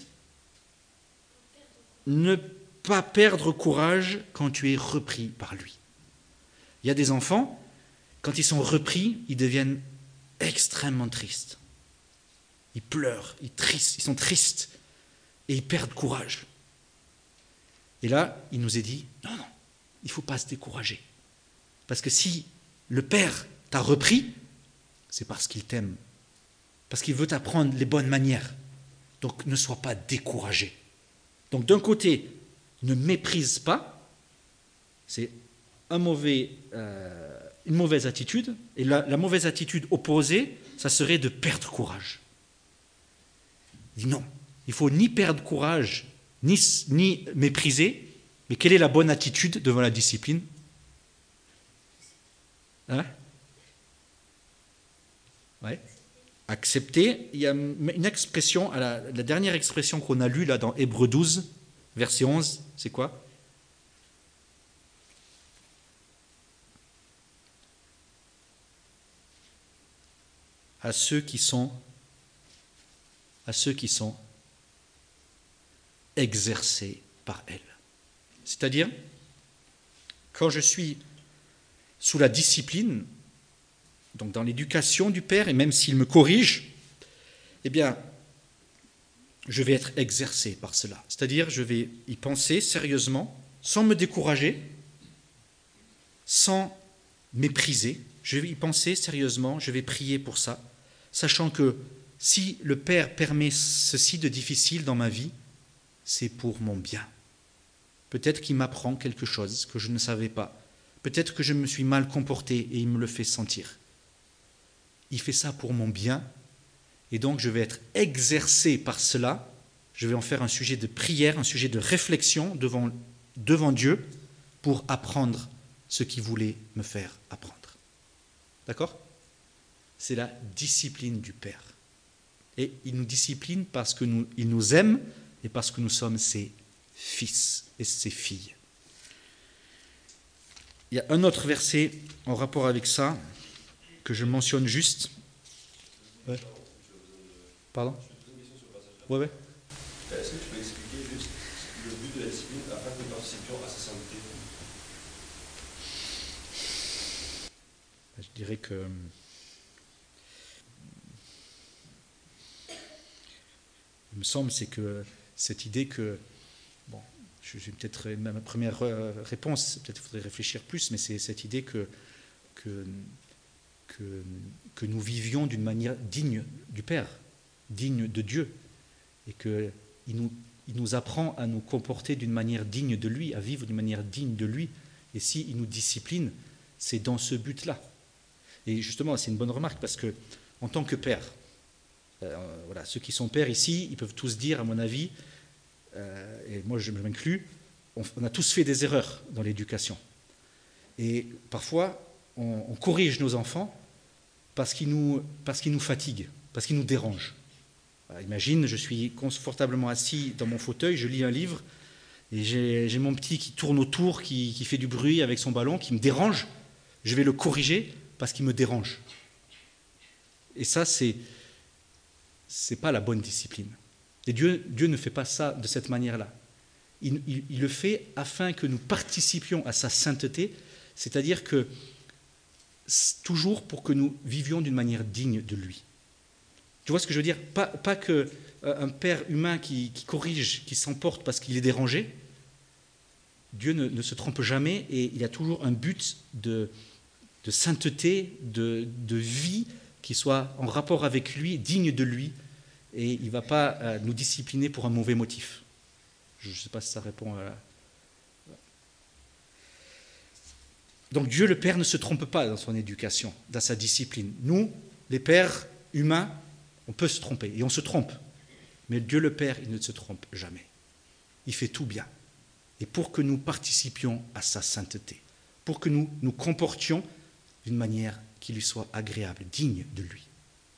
A: ne pas perdre courage quand tu es repris par lui. Il y a des enfants, quand ils sont repris, ils deviennent extrêmement tristes. Ils pleurent, ils, tristes, ils sont tristes et ils perdent courage. Et là, il nous est dit, non, non, il ne faut pas se décourager. Parce que si le Père t'a repris, c'est parce qu'il t'aime, parce qu'il veut t'apprendre les bonnes manières. Donc ne sois pas découragé. Donc d'un côté, ne méprise pas, c'est un mauvais, euh, une mauvaise attitude, et la, la mauvaise attitude opposée, ça serait de perdre courage. Il dit non, il ne faut ni perdre courage, ni, ni mépriser, mais quelle est la bonne attitude devant la discipline ? Hein ? Ouais. Accepter. Il y a une expression, la, la dernière expression qu'on a lue là dans Hébreux douze, verset onze, c'est quoi ? À ceux qui sont, à ceux qui sont exercés par elle. C'est-à-dire, quand je suis sous la discipline, donc dans l'éducation du Père, et même s'il me corrige, eh bien, je vais être exercé par cela. C'est-à-dire, je vais y penser sérieusement, sans me décourager, sans mépriser. Je vais y penser sérieusement, je vais prier pour ça, sachant que si le Père permet ceci de difficile dans ma vie, c'est pour mon bien. Peut-être qu'il m'apprend quelque chose que je ne savais pas. Peut-être que je me suis mal comporté et il me le fait sentir. Il fait ça pour mon bien et donc je vais être exercé par cela. Je vais en faire un sujet de prière, un sujet de réflexion devant, devant Dieu pour apprendre ce qu'il voulait me faire apprendre. D'accord ? C'est la discipline du Père. Et il nous discipline parce qu'il nous aime et parce que nous sommes ses fils et ses filles. Il y a un autre verset en rapport avec ça que je mentionne juste. Ouais. Pardon ? Ouais, ouais.
B: Est-ce que tu peux expliquer juste le but de la discipline afin que nous participions à sa sainteté ?
A: Je dirais que il me semble c'est que cette idée que bon, je vais peut-être ma première réponse, peut-être il faudrait réfléchir plus, mais c'est cette idée que que que, que nous vivions d'une manière digne du Père, digne de Dieu, et que il nous il nous apprend à nous comporter d'une manière digne de lui, à vivre d'une manière digne de lui, et si il nous discipline, c'est dans ce but-là. Et justement, c'est une bonne remarque parce que en tant que père, euh, voilà, ceux qui sont pères ici, ils peuvent tous dire, à mon avis, euh, et moi je m'inclus, on, on a tous fait des erreurs dans l'éducation. Et parfois, on, on corrige nos enfants parce qu'ils nous, parce qu'ils nous fatiguent, parce qu'ils nous dérangent. Voilà, imagine, je suis confortablement assis dans mon fauteuil, je lis un livre, et j'ai, j'ai mon petit qui tourne autour, qui, qui fait du bruit avec son ballon, qui me dérange. Je vais le corriger parce qu'il me dérange. Et ça, c'est c'est pas la bonne discipline. Et Dieu, Dieu ne fait pas ça de cette manière-là. Il, il, il le fait afin que nous participions à sa sainteté, c'est-à-dire que toujours pour que nous vivions d'une manière digne de lui. Tu vois ce que je veux dire ? Pas, pas que euh, un père humain qui, qui corrige, qui s'emporte parce qu'il est dérangé. Dieu ne, ne se trompe jamais et il y a toujours un but de, de sainteté, de, de vie qui soit en rapport avec lui, digne de lui, et il ne va pas euh, nous discipliner pour un mauvais motif. Je ne sais pas si ça répond à la... Donc Dieu le Père ne se trompe pas dans son éducation, dans sa discipline. Nous, les pères humains, on peut se tromper, et on se trompe. Mais Dieu le Père, il ne se trompe jamais. Il fait tout bien. Et pour que nous participions à sa sainteté, pour que nous nous comportions d'une manière qui lui soit agréable, digne de lui.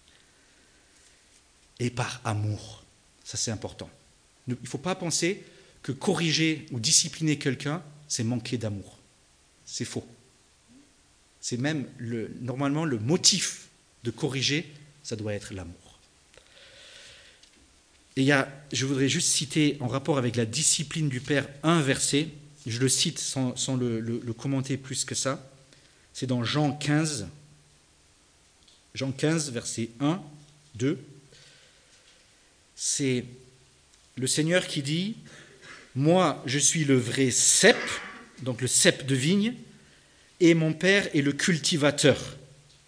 A: Et par amour, ça c'est important. Il ne faut pas penser que corriger ou discipliner quelqu'un, c'est manquer d'amour. C'est faux. C'est même, le, normalement, le motif de corriger, ça doit être l'amour. Et il y a, je voudrais juste citer, en rapport avec la discipline du Père, un verset, je le cite sans, sans le, le, le commenter plus que ça, c'est dans Jean quinze, Jean quinze, versets un, deux, c'est le Seigneur qui dit « Moi, je suis le vrai cep », donc le cep de vigne, et mon Père est le cultivateur.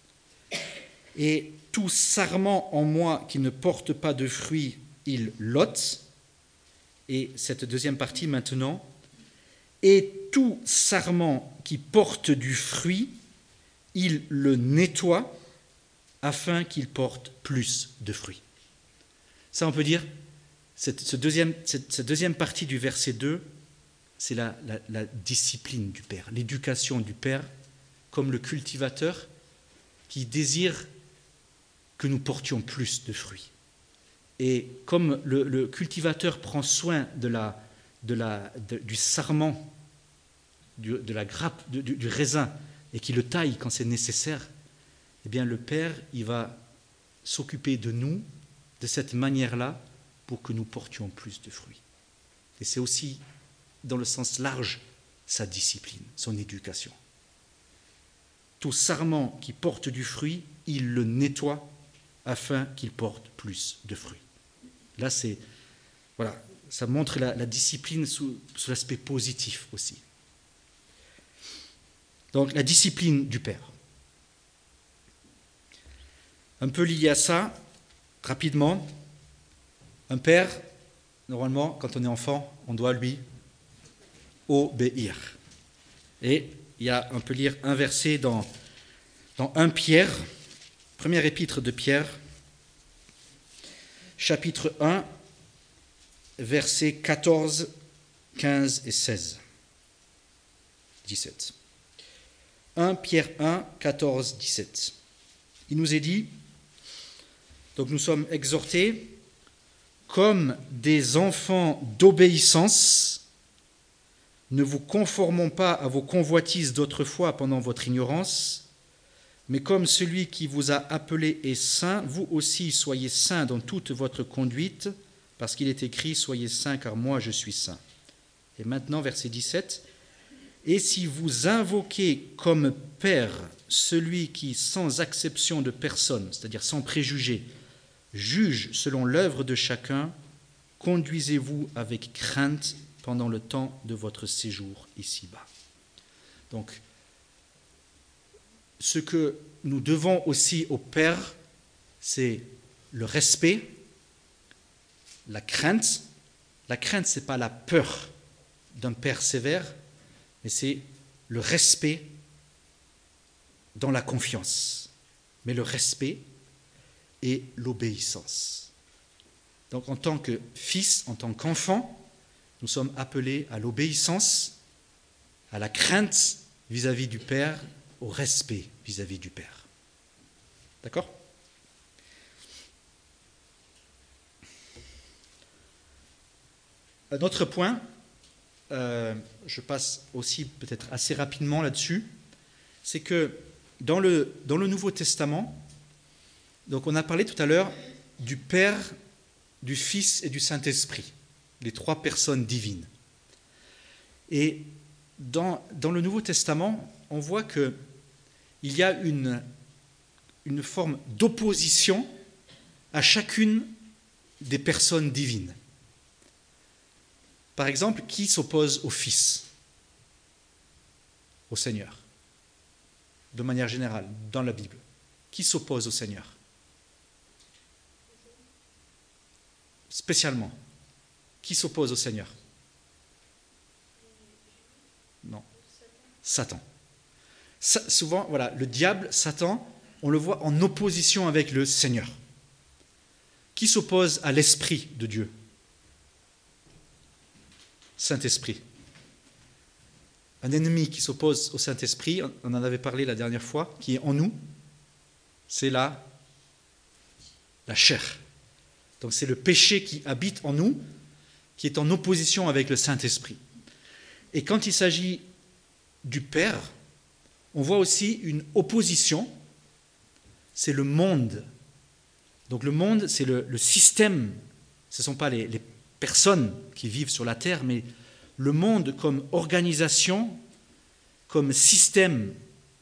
A: Et tout sarment en moi qui ne porte pas de fruits, il l'ôte. Et cette deuxième partie maintenant, et tout sarment qui porte du fruit, il le nettoie afin qu'il porte plus de fruits. Ça, on peut dire, cette, ce deuxième, cette, cette deuxième partie du verset deux, c'est la, la, la discipline du Père, l'éducation du Père, comme le cultivateur qui désire que nous portions plus de fruits. Et comme le, le cultivateur prend soin de la, de la, de, du sarment, du, de la grappe, du, du raisin, et qui le taille quand c'est nécessaire, eh bien le Père, il va s'occuper de nous de cette manière-là pour que nous portions plus de fruits. Et c'est aussi, dans le sens large, sa discipline, son éducation. Tout sarment qui porte du fruit, il le nettoie afin qu'il porte plus de fruits. Là, c'est, voilà, ça montre la, la discipline sous, sous l'aspect positif aussi. Donc, la discipline du Père. Un peu lié à ça, rapidement, un père, normalement, quand on est enfant, on doit lui obéir. Et il y a, on peut lire un verset dans, dans premier Pierre, première épître de Pierre, chapitre un, versets quatorze, quinze et seize. dix-sept. premier Pierre un, quatorze, dix-sept. Il nous est dit, donc nous sommes exhortés, comme des enfants d'obéissance, ne vous conformons pas à vos convoitises d'autrefois pendant votre ignorance, mais comme celui qui vous a appelé est saint, vous aussi soyez saints dans toute votre conduite, parce qu'il est écrit, soyez saints car moi je suis saint. Et maintenant, verset dix-sept, et si vous invoquez comme Père celui qui, sans acception de personne, c'est-à-dire sans préjugés, juge selon l'œuvre de chacun, conduisez-vous avec crainte pendant le temps de votre séjour ici-bas. Donc, ce que nous devons aussi au Père, c'est le respect, la crainte. La crainte, ce n'est pas la peur d'un Père sévère, mais c'est le respect dans la confiance. Mais le respect et l'obéissance. Donc en tant que fils, en tant qu'enfant, nous sommes appelés à l'obéissance, à la crainte vis-à-vis du Père, au respect vis-à-vis du Père. D'accord ? Un autre point, euh, je passe aussi peut-être assez rapidement là-dessus, c'est que dans le, dans le Nouveau Testament, donc on a parlé tout à l'heure du Père, du Fils et du Saint-Esprit, les trois personnes divines. Et dans, dans le Nouveau Testament, on voit qu'il y a une, une forme d'opposition à chacune des personnes divines. Par exemple, qui s'oppose au Fils ? Au Seigneur. De manière générale, dans la Bible. Qui s'oppose au Seigneur ? Spécialement. Qui s'oppose au Seigneur ? Non. Satan. Ça, souvent, voilà, le diable, Satan, on le voit en opposition avec le Seigneur. Qui s'oppose à l'Esprit de Dieu ? Saint-Esprit. Un ennemi qui s'oppose au Saint-Esprit, on en avait parlé la dernière fois, qui est en nous, c'est la, la chair. Donc c'est le péché qui habite en nous, qui est en opposition avec le Saint-Esprit. Et quand il s'agit du Père, on voit aussi une opposition, c'est le monde. Donc le monde, c'est le, le système, ce ne sont pas les, les personnes qui vivent sur la terre, mais le monde comme organisation, comme système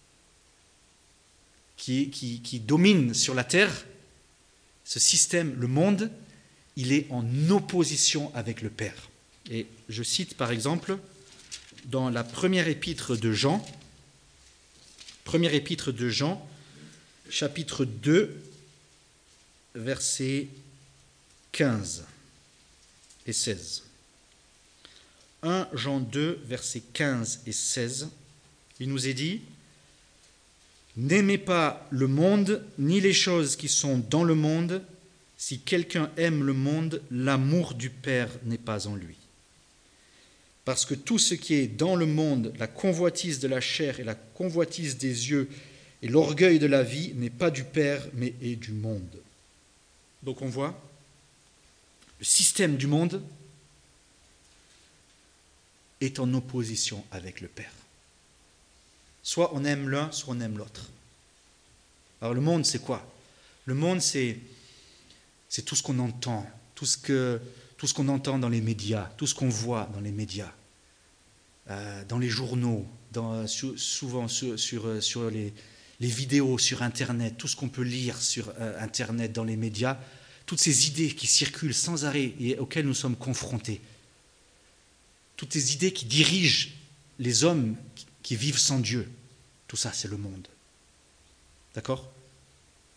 A: qui, qui, qui domine sur la terre, ce système, le monde, il est en opposition avec le Père. Et je cite par exemple dans la première épître de Jean, première épître de Jean, chapitre deux, versets quinze et seize. premier Jean deux, versets quinze et seize, il nous est dit « N'aimez pas le monde, ni les choses qui sont dans le monde. Si quelqu'un aime le monde, l'amour du Père n'est pas en lui. Parce que tout ce qui est dans le monde, la convoitise de la chair et la convoitise des yeux et l'orgueil de la vie, n'est pas du Père, mais est du monde. » Donc on voit le système du monde est en opposition avec le Père. Soit on aime l'un, soit on aime l'autre. Alors le monde, c'est quoi ? Le monde, c'est, c'est tout ce qu'on entend, tout ce, que, tout ce qu'on entend dans les médias, tout ce qu'on voit dans les médias, euh, dans les journaux, dans, souvent sur, sur, sur les, les vidéos sur Internet, tout ce qu'on peut lire sur euh, Internet, dans les médias, toutes ces idées qui circulent sans arrêt et auxquelles nous sommes confrontés. Toutes ces idées qui dirigent les hommes qui vivent sans Dieu. Tout ça, c'est le monde. D'accord ?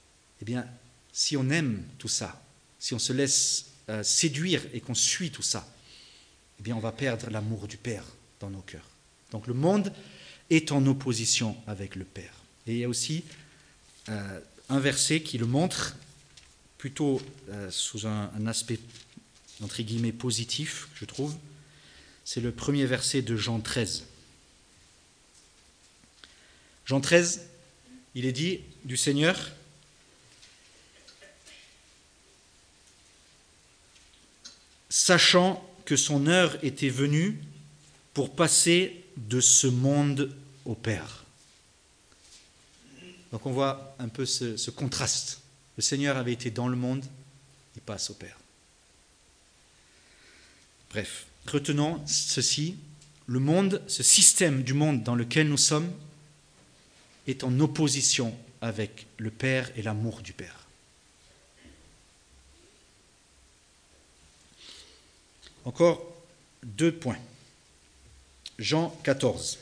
A: Eh bien, si on aime tout ça, si on se laisse euh, séduire et qu'on suit tout ça, eh bien on va perdre l'amour du Père dans nos cœurs. Donc le monde est en opposition avec le Père. Et il y a aussi euh, un verset qui le montre plutôt euh, sous un, un aspect entre guillemets positif, je trouve. C'est le premier verset de Jean treize. Jean treize, il est dit du Seigneur: sachant que son heure était venue pour passer de ce monde au Père. Donc on voit un peu ce, ce contraste. Le Seigneur avait été dans le monde, il passe au Père. Bref, retenons ceci, le monde, ce système du monde dans lequel nous sommes est en opposition avec le Père et l'amour du Père. Encore deux points. Jean quatorze.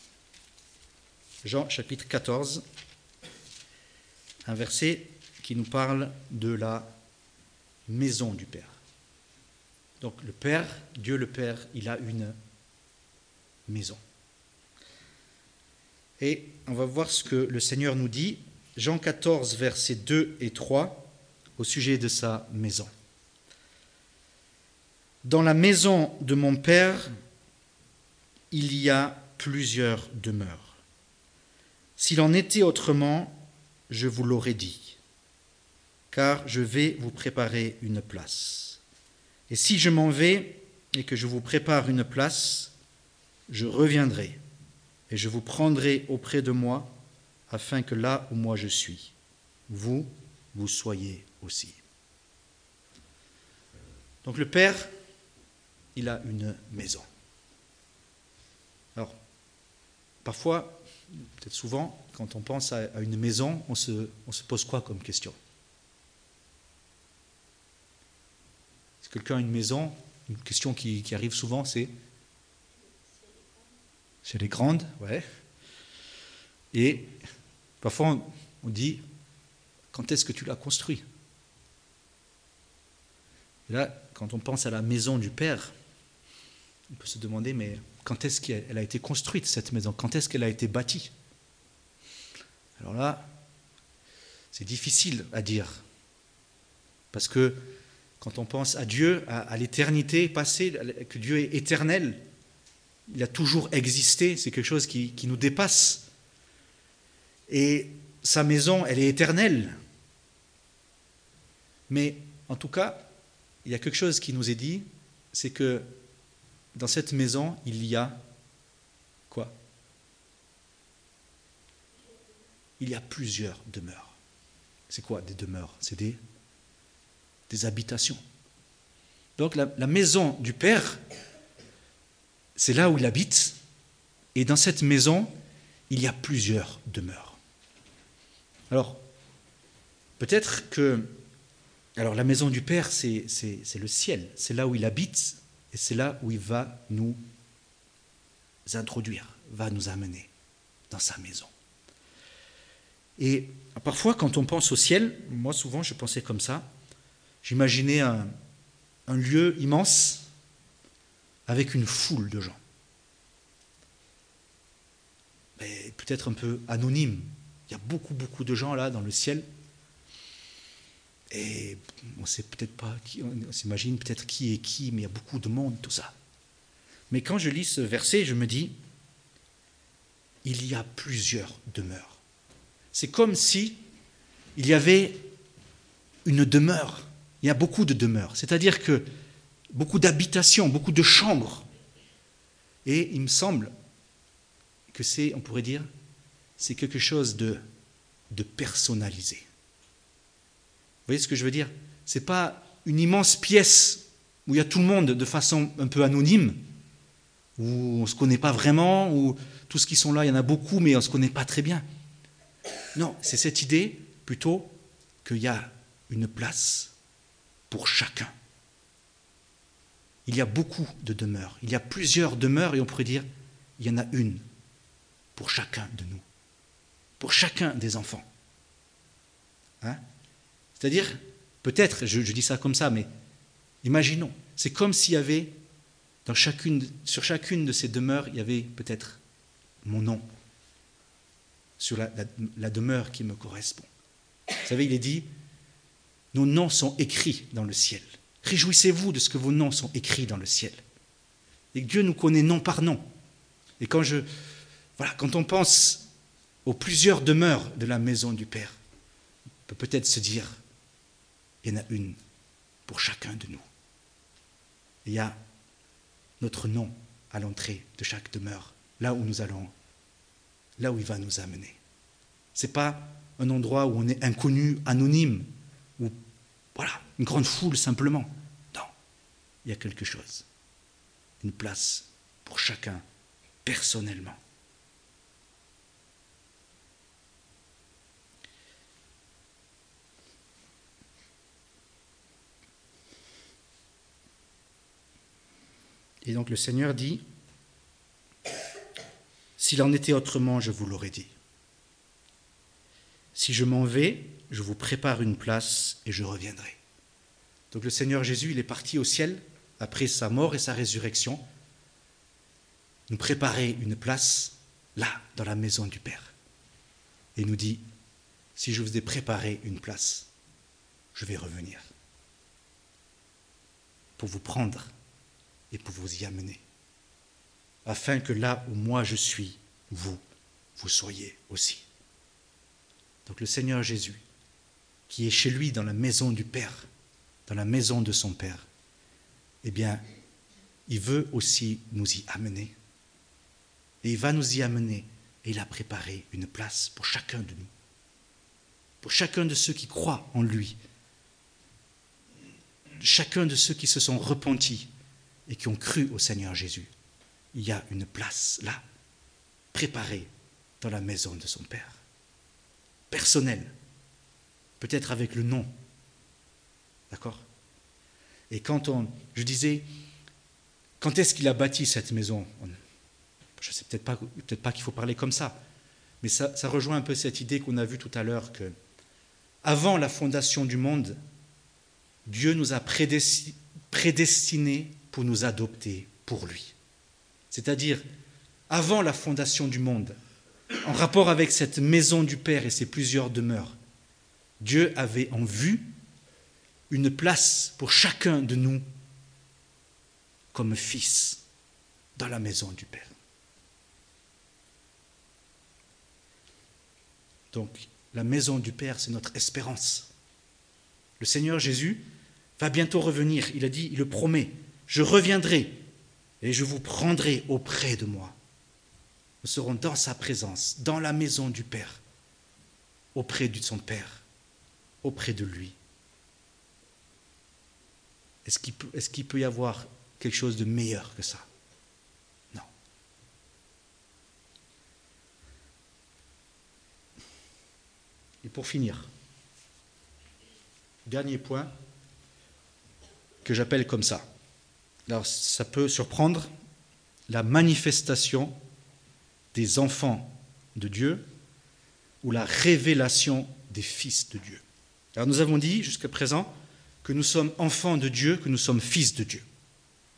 A: Jean chapitre quatorze, un verset qui nous parle de la maison du Père. Donc le Père, Dieu le Père, il a une maison. Et on va voir ce que le Seigneur nous dit, Jean quatorze, versets deux et trois, au sujet de sa maison. Dans la maison de mon Père, il y a plusieurs demeures. S'il en était autrement, je vous l'aurais dit, car je vais vous préparer une place. Et si je m'en vais et que je vous prépare une place, je reviendrai et je vous prendrai auprès de moi, afin que là où moi je suis, vous, vous soyez aussi. Donc le Père, il a une maison. Alors, parfois, peut-être souvent, quand on pense à une maison, on se, on se pose quoi comme question? Est-ce que quelqu'un a une maison? Une question qui, qui arrive souvent, c'est si elle est grande, ouais. Et parfois, on, on dit, quand est-ce que tu l'as construit? Et là, quand on pense à la maison du Père, on peut se demander, mais quand est-ce qu'elle a été construite, cette maison? Quand est-ce qu'elle a été bâtie? Alors là, c'est difficile à dire. Parce que quand on pense à Dieu, à, à l'éternité passée, que Dieu est éternel, il a toujours existé, c'est quelque chose qui, qui nous dépasse. Et sa maison, elle est éternelle. Mais en tout cas, il y a quelque chose qui nous est dit, c'est que dans cette maison, il y a quoi? Il y a plusieurs demeures. C'est quoi des demeures? C'est des, des habitations. Donc la, la maison du Père, c'est là où il habite. Et dans cette maison, il y a plusieurs demeures. Alors, peut-être que... Alors la maison du Père, c'est, c'est, c'est le ciel. C'est là où il habite. Et c'est là où il va nous introduire, va nous amener dans sa maison. Et parfois, quand on pense au ciel, moi souvent je pensais comme ça, j'imaginais un, un lieu immense avec une foule de gens. Mais peut-être un peu anonyme. Il y a beaucoup, beaucoup de gens là dans le ciel. Et on ne sait peut-être pas, qui, on s'imagine peut-être qui est qui, mais il y a beaucoup de monde, tout ça. Mais quand je lis ce verset, je me dis, il y a plusieurs demeures. C'est comme si il y avait une demeure. Il y a beaucoup de demeures. C'est-à-dire que beaucoup d'habitations, beaucoup de chambres. Et il me semble que c'est, on pourrait dire, c'est quelque chose de, de personnalisé. Vous voyez ce que je veux dire? Ce n'est pas une immense pièce où il y a tout le monde de façon un peu anonyme, où on ne se connaît pas vraiment, où tous ceux qui sont là, il y en a beaucoup, mais on ne se connaît pas très bien. Non, c'est cette idée plutôt qu'il y a une place pour chacun. Il y a beaucoup de demeures. Il y a plusieurs demeures et on pourrait dire il y en a une pour chacun de nous, pour chacun des enfants. Hein? C'est-à-dire, peut-être, je, je dis ça comme ça, mais imaginons, c'est comme s'il y avait, dans chacune, sur chacune de ces demeures, il y avait peut-être mon nom, sur la, la, la demeure qui me correspond. Vous savez, il est dit, nos noms sont écrits dans le ciel. Réjouissez-vous de ce que vos noms sont écrits dans le ciel. Et que Dieu nous connaît nom par nom. Et quand, je, voilà, quand on pense aux plusieurs demeures de la maison du Père, on peut peut-être se dire, il y en a une pour chacun de nous. Il y a notre nom à l'entrée de chaque demeure, là où nous allons, là où il va nous amener. Ce n'est pas un endroit où on est inconnu, anonyme, ou voilà, une grande foule simplement. Non, il y a quelque chose, une place pour chacun personnellement. Et donc le Seigneur dit, s'il en était autrement, je vous l'aurais dit. Si je m'en vais, je vous prépare une place et je reviendrai. Donc le Seigneur Jésus, il est parti au ciel après sa mort et sa résurrection, nous préparer une place là, dans la maison du Père. Et il nous dit, si je vous ai préparé une place, je vais revenir pour vous prendre et pour vous y amener, afin que là où moi je suis, vous, vous soyez aussi. Donc le Seigneur Jésus, qui est chez lui dans la maison du Père, dans la maison de son Père, eh bien, il veut aussi nous y amener. Et il va nous y amener, et il a préparé une place pour chacun de nous, pour chacun de ceux qui croient en lui, chacun de ceux qui se sont repentis et qui ont cru au Seigneur Jésus. Il y a une place là, préparée dans la maison de son Père. Personnelle, peut-être avec le nom. D'accord ? Et quand on, je disais, quand est-ce qu'il a bâti cette maison ? Je ne sais peut-être pas, peut-être pas qu'il faut parler comme ça, mais ça, ça rejoint un peu cette idée qu'on a vue tout à l'heure que, avant la fondation du monde, Dieu nous a prédestinés pour nous adopter pour lui. C'est-à-dire, avant la fondation du monde, en rapport avec cette maison du Père et ses plusieurs demeures, Dieu avait en vue une place pour chacun de nous comme fils dans la maison du Père. Donc, la maison du Père, c'est notre espérance. Le Seigneur Jésus va bientôt revenir. Il a dit, il le promet, je reviendrai et je vous prendrai auprès de moi. Nous serons dans sa présence, dans la maison du Père, auprès de son Père, auprès de lui. Est-ce qu'il peut, est-ce qu'il peut y avoir quelque chose de meilleur que ça ? Non. Et pour finir, dernier point que j'appelle comme ça. Alors ça peut surprendre, la manifestation des enfants de Dieu ou la révélation des fils de Dieu. Alors nous avons dit jusqu'à présent que nous sommes enfants de Dieu, que nous sommes fils de Dieu. D'accord ?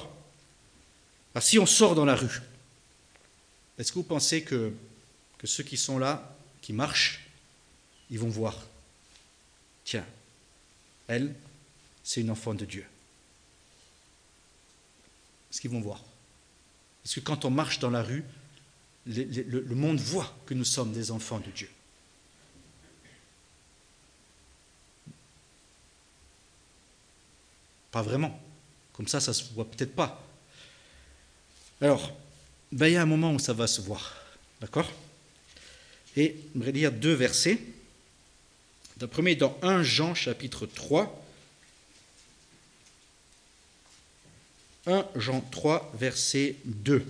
A: Alors si on sort dans la rue, est-ce que vous pensez que, que ceux qui sont là, qui marchent, ils vont voir, tiens, elle, c'est une enfant de Dieu. Est-ce qu'ils vont voir ? Parce que quand on marche dans la rue, le, le, le monde voit que nous sommes des enfants de Dieu. Pas vraiment. Comme ça, ça ne se voit peut-être pas. Alors, ben, il y a un moment où ça va se voir. D'accord ? Et j'aimerais lire deux versets. Le premier dans premier Jean chapitre trois. premier Jean trois, verset deux.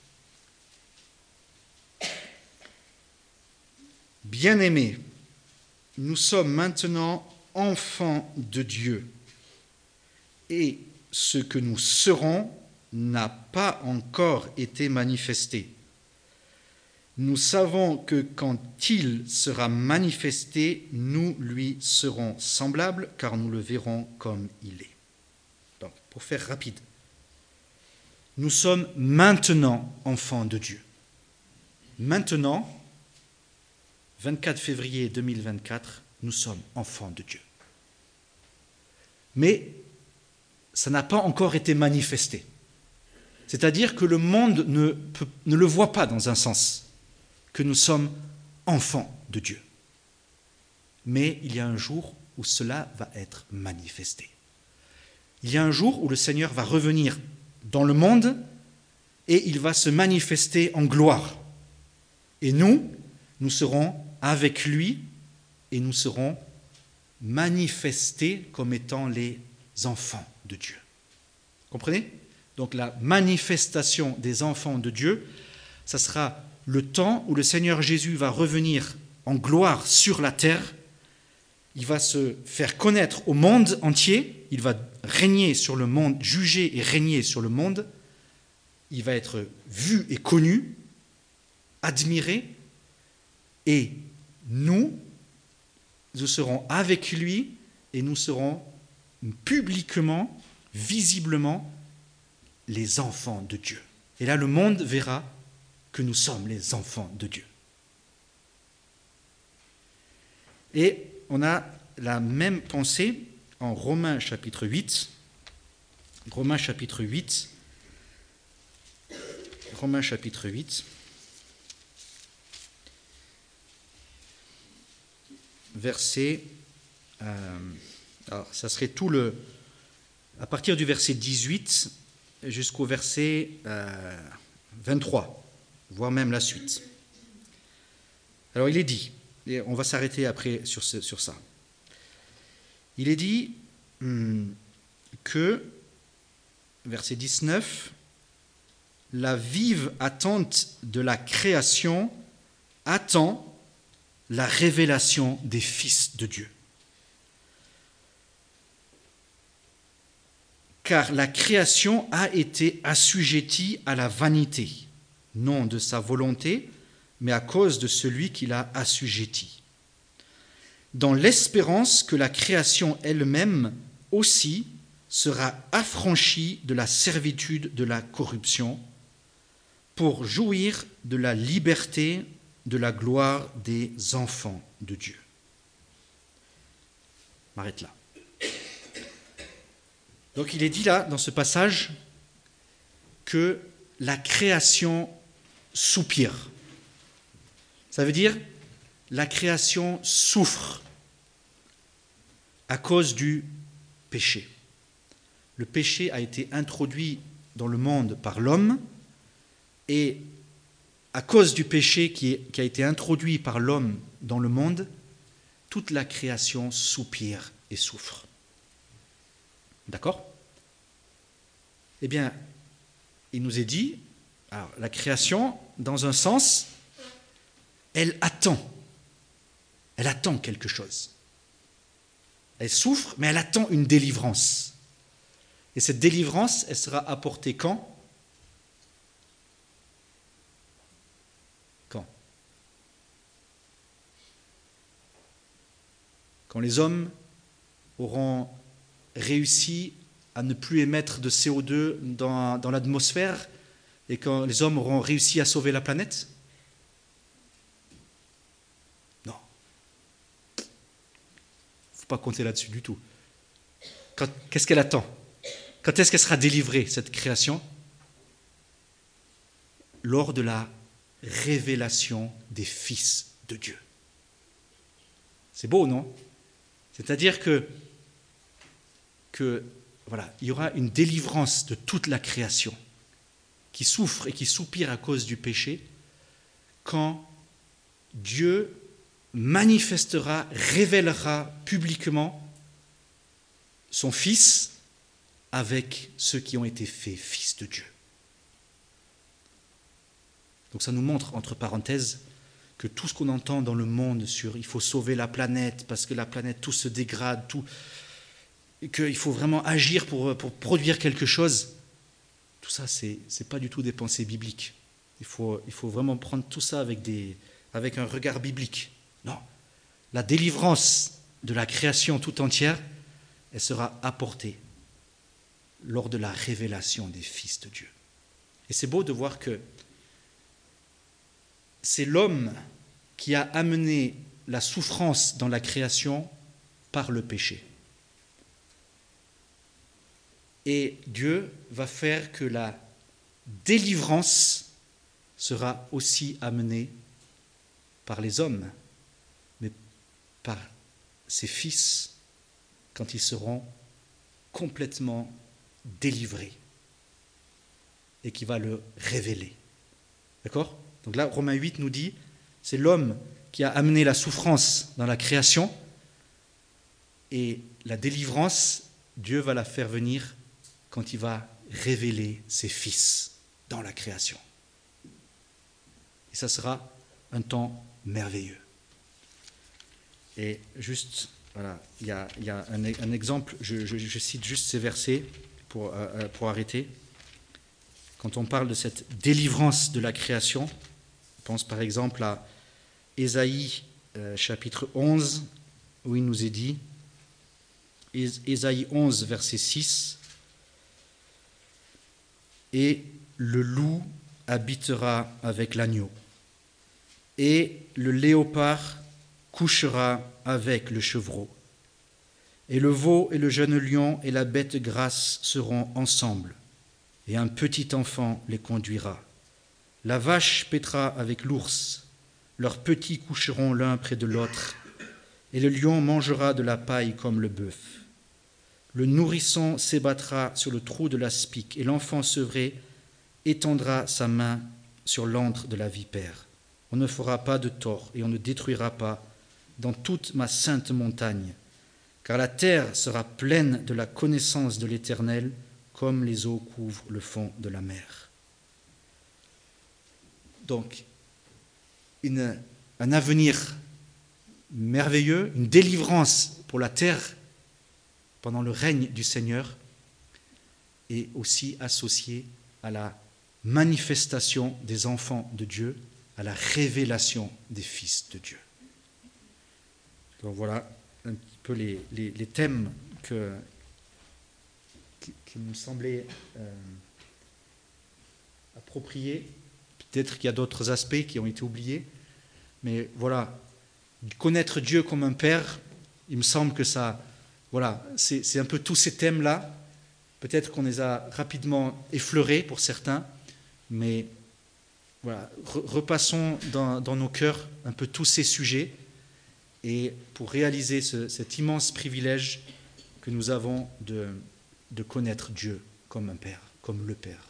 A: Bien-aimés, nous sommes maintenant enfants de Dieu, et ce que nous serons n'a pas encore été manifesté. nous savons que quand il sera manifesté, nous lui serons semblables, car nous le verrons comme il est. Donc, pour faire rapide, nous sommes maintenant enfants de Dieu. Maintenant, vingt-quatre février deux mille vingt-quatre, nous sommes enfants de Dieu. Mais ça n'a pas encore été manifesté. C'est-à-dire que le monde ne, peut, ne le voit pas dans un sens, que nous sommes enfants de Dieu. Mais il y a un jour où cela va être manifesté. Il y a un jour où le Seigneur va revenir dans le monde et il va se manifester en gloire. Et nous, nous serons avec lui et nous serons manifestés comme étant les enfants de Dieu. Comprenez ? Donc la manifestation des enfants de Dieu, ça sera le temps où le Seigneur Jésus va revenir en gloire sur la terre. Il va se faire connaître au monde entier. Il va régner sur le monde, juger et régner sur le monde. Il va être vu et connu, admiré. Et nous, nous serons avec lui et nous serons publiquement, visiblement, les enfants de Dieu. Et là, le monde verra que nous sommes les enfants de Dieu. Et on a la même pensée en Romains chapitre huit. Romains chapitre huit. Romains chapitre huit. Verset... Euh, alors, ça serait tout le... À partir du verset dix-huit jusqu'au verset euh, vingt-trois, voire même la suite. Alors, il est dit, et on va s'arrêter après sur, ce, sur ça. Il est dit hum, que, verset dix-neuf, la vive attente de la création attend la révélation des fils de Dieu. Car la création a été assujettie à la vanité, non de sa volonté, mais à cause de celui qui l'a assujettie, dans l'espérance que la création elle-même aussi sera affranchie de la servitude de la corruption, pour jouir de la liberté, de la gloire des enfants de Dieu. Je m'arrête là. Donc il est dit là, dans ce passage, que la création soupire. Ça veut dire la création souffre à cause du péché. Le péché a été introduit dans le monde par l'homme et à cause du péché qui, est, qui a été introduit par l'homme dans le monde, toute la création soupire et souffre. D'accord ? Eh bien, il nous est dit, alors, la création, dans un sens, elle attend. Elle attend quelque chose. Elle souffre, mais elle attend une délivrance. Et cette délivrance, elle sera apportée quand ? Quand ? Quand les hommes auront réussi à ne plus émettre de C O deux dans, dans l'atmosphère et quand les hommes auront réussi à sauver la planète ? Non. Il ne faut pas compter là-dessus du tout. Quand, qu'est-ce qu'elle attend ? Quand est-ce qu'elle sera délivrée, cette création ? Lors de la révélation des fils de Dieu. C'est beau, non ? C'est-à-dire que que voilà, il y aura une délivrance de toute la création qui souffre et qui soupire à cause du péché quand Dieu manifestera, révélera publiquement son Fils avec ceux qui ont été faits fils de Dieu. Donc ça nous montre, entre parenthèses, que tout ce qu'on entend dans le monde sur il faut sauver la planète parce que la planète, tout se dégrade, tout... qu'il faut vraiment agir pour, pour produire quelque chose, tout ça, ce n'est pas du tout des pensées bibliques. Il faut, il faut vraiment prendre tout ça avec, des, avec un regard biblique. Non, la délivrance de la création tout entière, elle sera apportée lors de la révélation des fils de Dieu. Et c'est beau de voir que c'est l'homme qui a amené la souffrance dans la création par le péché. Et Dieu va faire que la délivrance sera aussi amenée par les hommes, mais par ses fils, quand ils seront complètement délivrés et qui va le révéler. D'accord ? Donc là, Romains huit nous dit, c'est l'homme qui a amené la souffrance dans la création et la délivrance, Dieu va la faire venir quand il va révéler ses fils dans la création. Et ça sera un temps merveilleux. Et juste, voilà, il y a, il y a un, un exemple, je, je, je cite juste ces versets pour, euh, pour arrêter. Quand on parle de cette délivrance de la création, on pense par exemple à Ésaïe euh, chapitre onze, où il nous est dit, Ésaïe onze, verset six, « Et le loup habitera avec l'agneau, et le léopard couchera avec le chevreau, et le veau et le jeune lion et la bête grasse seront ensemble, et un petit enfant les conduira. La vache paîtra avec l'ours, leurs petits coucheront l'un près de l'autre, et le lion mangera de la paille comme le bœuf. Le nourrisson s'ébattra sur le trou de l'aspic, et l'enfant sevré étendra sa main sur l'antre de la vipère. On ne fera pas de tort, et on ne détruira pas dans toute ma sainte montagne, car la terre sera pleine de la connaissance de l'Éternel, comme les eaux couvrent le fond de la mer. » Donc, une, un avenir merveilleux, une délivrance pour la terre pendant le règne du Seigneur est aussi associée à la manifestation des enfants de Dieu, à la révélation des fils de Dieu. Donc voilà un petit peu les, les, les thèmes que, qui, qui me semblaient euh, appropriés. Peut-être qu'il y a d'autres aspects qui ont été oubliés, mais voilà, connaître Dieu comme un Père, il me semble que ça, voilà, c'est, c'est un peu tous ces thèmes-là. Peut-être qu'on les a rapidement effleurés pour certains, mais voilà, re- repassons dans, dans nos cœurs un peu tous ces sujets, et pour réaliser ce, cet immense privilège que nous avons de, de connaître Dieu comme un Père, comme le Père.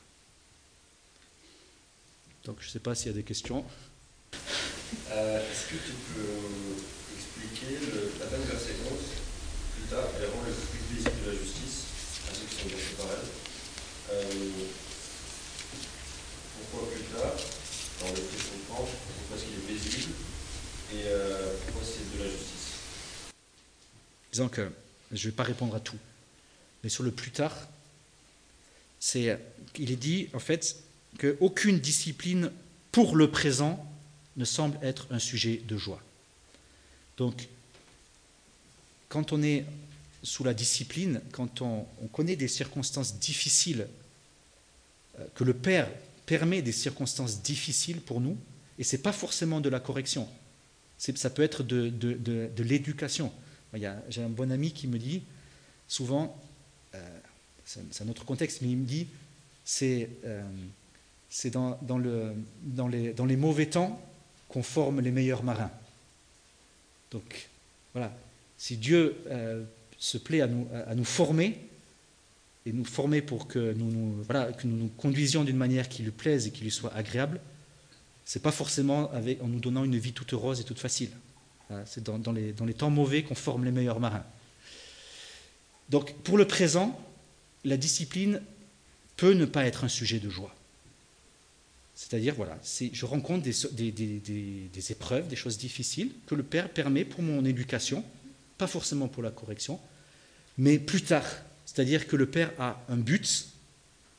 A: Donc je ne sais pas s'il y a des questions.
B: Euh, est-ce que tu peux expliquer le, la fin du verset onze, plus tard, et avant le plus paisible de la justice, à ceux qui sont versés par elle. Euh, pourquoi plus tard, dans le plus comprendre, pourquoi est-ce qu'il est paisible, et euh, pourquoi c'est de la justice?
A: Disons que je ne vais pas répondre à tout, mais sur le plus tard, c'est, il est dit en fait qu'aucune discipline pour le présent ne semble être un sujet de joie. Donc, quand on est sous la discipline, quand on, on connaît des circonstances difficiles, euh, que le Père permet des circonstances difficiles pour nous, et ce n'est pas forcément de la correction, c'est, ça peut être de, de, de, de l'éducation. Il y a, j'ai un bon ami qui me dit souvent, euh, c'est, c'est un autre contexte, mais il me dit, c'est, euh, c'est dans, dans, le, dans, les, dans les mauvais temps qu'on forme les meilleurs marins. Donc, voilà, si Dieu euh, se plaît à nous, à nous former, et nous former pour que nous nous, voilà, que nous nous conduisions d'une manière qui lui plaise et qui lui soit agréable, c'est pas forcément avec, en nous donnant une vie toute rose et toute facile. Voilà, c'est dans, dans, les, dans les temps mauvais qu'on forme les meilleurs marins. Donc, pour le présent, la discipline peut ne pas être un sujet de joie. C'est-à-dire, voilà, c'est, je rencontre des, des, des, des, des épreuves, des choses difficiles que le Père permet pour mon éducation, pas forcément pour la correction, mais plus tard. C'est-à-dire que le Père a un but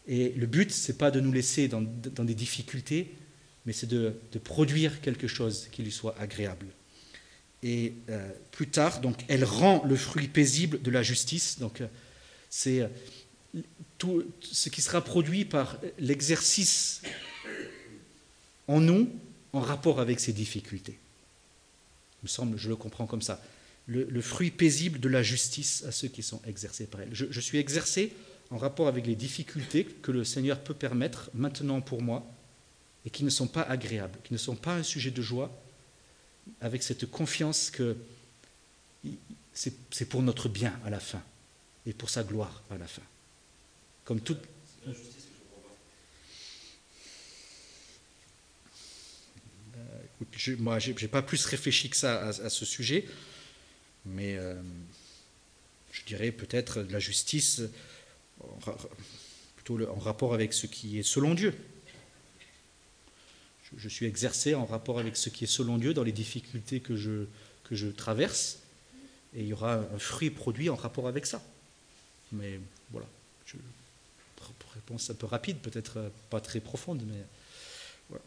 A: Et le but, ce n'est pas de nous laisser dans, dans des difficultés, mais c'est de, de produire quelque chose qui lui soit agréable. Et euh, plus tard, donc, elle rend le fruit paisible de la justice. Donc, euh, c'est euh, tout ce qui sera produit par l'exercice en nous en rapport avec ces difficultés. Il me semble, je le comprends comme ça. Le, le fruit paisible de la justice à ceux qui sont exercés par elle. Je, je suis exercé en rapport avec les difficultés que le Seigneur peut permettre maintenant pour moi et qui ne sont pas agréables, qui ne sont pas un sujet de joie, avec cette confiance que c'est, c'est pour notre bien à la fin et pour sa gloire à la fin. Comme toute...
B: C'est la justice que je comprends pas.
A: Euh, écoute, je, moi, je n'ai pas plus réfléchi que ça à, à ce sujet, mais euh, je dirais peut-être de la justice en, plutôt le, en rapport avec ce qui est selon Dieu. Je, je suis exercé en rapport avec ce qui est selon Dieu dans les difficultés que je, que je traverse, et il y aura un fruit produit en rapport avec ça. Mais voilà, je, réponse un peu rapide, peut-être pas très profonde, mais voilà.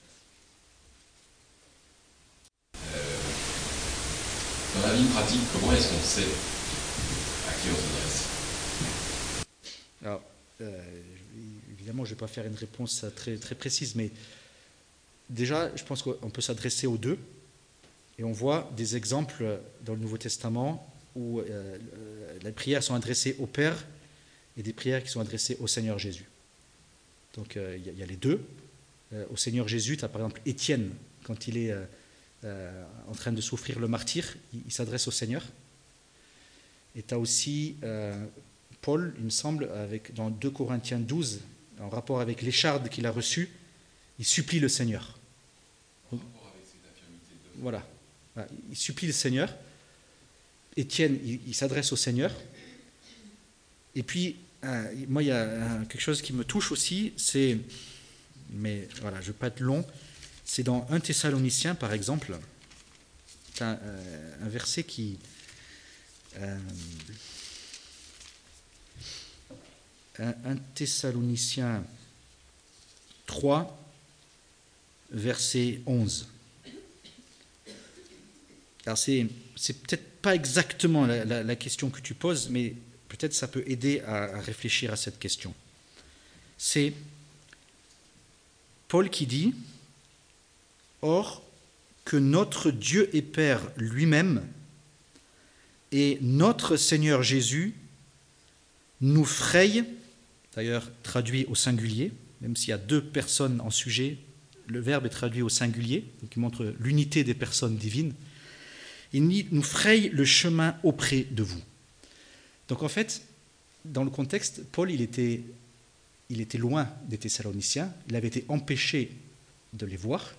C: Euh, dans la vie pratique, comment est-ce qu'on sait à qui on s'adresse?
A: Alors, euh, évidemment, je ne vais pas faire une réponse très, très précise, mais déjà, je pense qu'on peut s'adresser aux deux, et on voit des exemples dans le Nouveau Testament où euh, les prières sont adressées au Père et des prières qui sont adressées au Seigneur Jésus. Donc il euh, y, y a les deux. Euh, au Seigneur Jésus, tu as par exemple Étienne, quand il est euh, euh, en train de souffrir le martyre, il, il s'adresse au Seigneur. Et tu as aussi euh, Paul, il me semble, avec, dans deux Corinthiens douze, en rapport avec l'écharde qu'il a reçue, il supplie le Seigneur.
C: En rapport avec ses infirmités de...
A: Voilà. voilà. Il supplie le Seigneur. Étienne, il, il s'adresse au Seigneur. Et puis, euh, moi, il y a euh, quelque chose qui me touche aussi, c'est, mais voilà, je ne vais pas être long, c'est dans un Thessaloniciens, par exemple, c'est un, euh, un verset qui... Euh, un Thessaloniciens trois, verset onze. Alors, c'est, c'est peut-être pas exactement la, la, la question que tu poses, mais peut-être ça peut aider à, à réfléchir à cette question. C'est Paul qui dit « Or, que notre Dieu et Père lui-même et notre Seigneur Jésus nous fraye », d'ailleurs traduit au singulier, même s'il y a deux personnes en sujet, le verbe est traduit au singulier, donc il montre l'unité des personnes divines, il nous fraye le chemin auprès de vous. Donc en fait, dans le contexte, Paul, il était, il était loin des Thessaloniciens, il avait été empêché de les voir,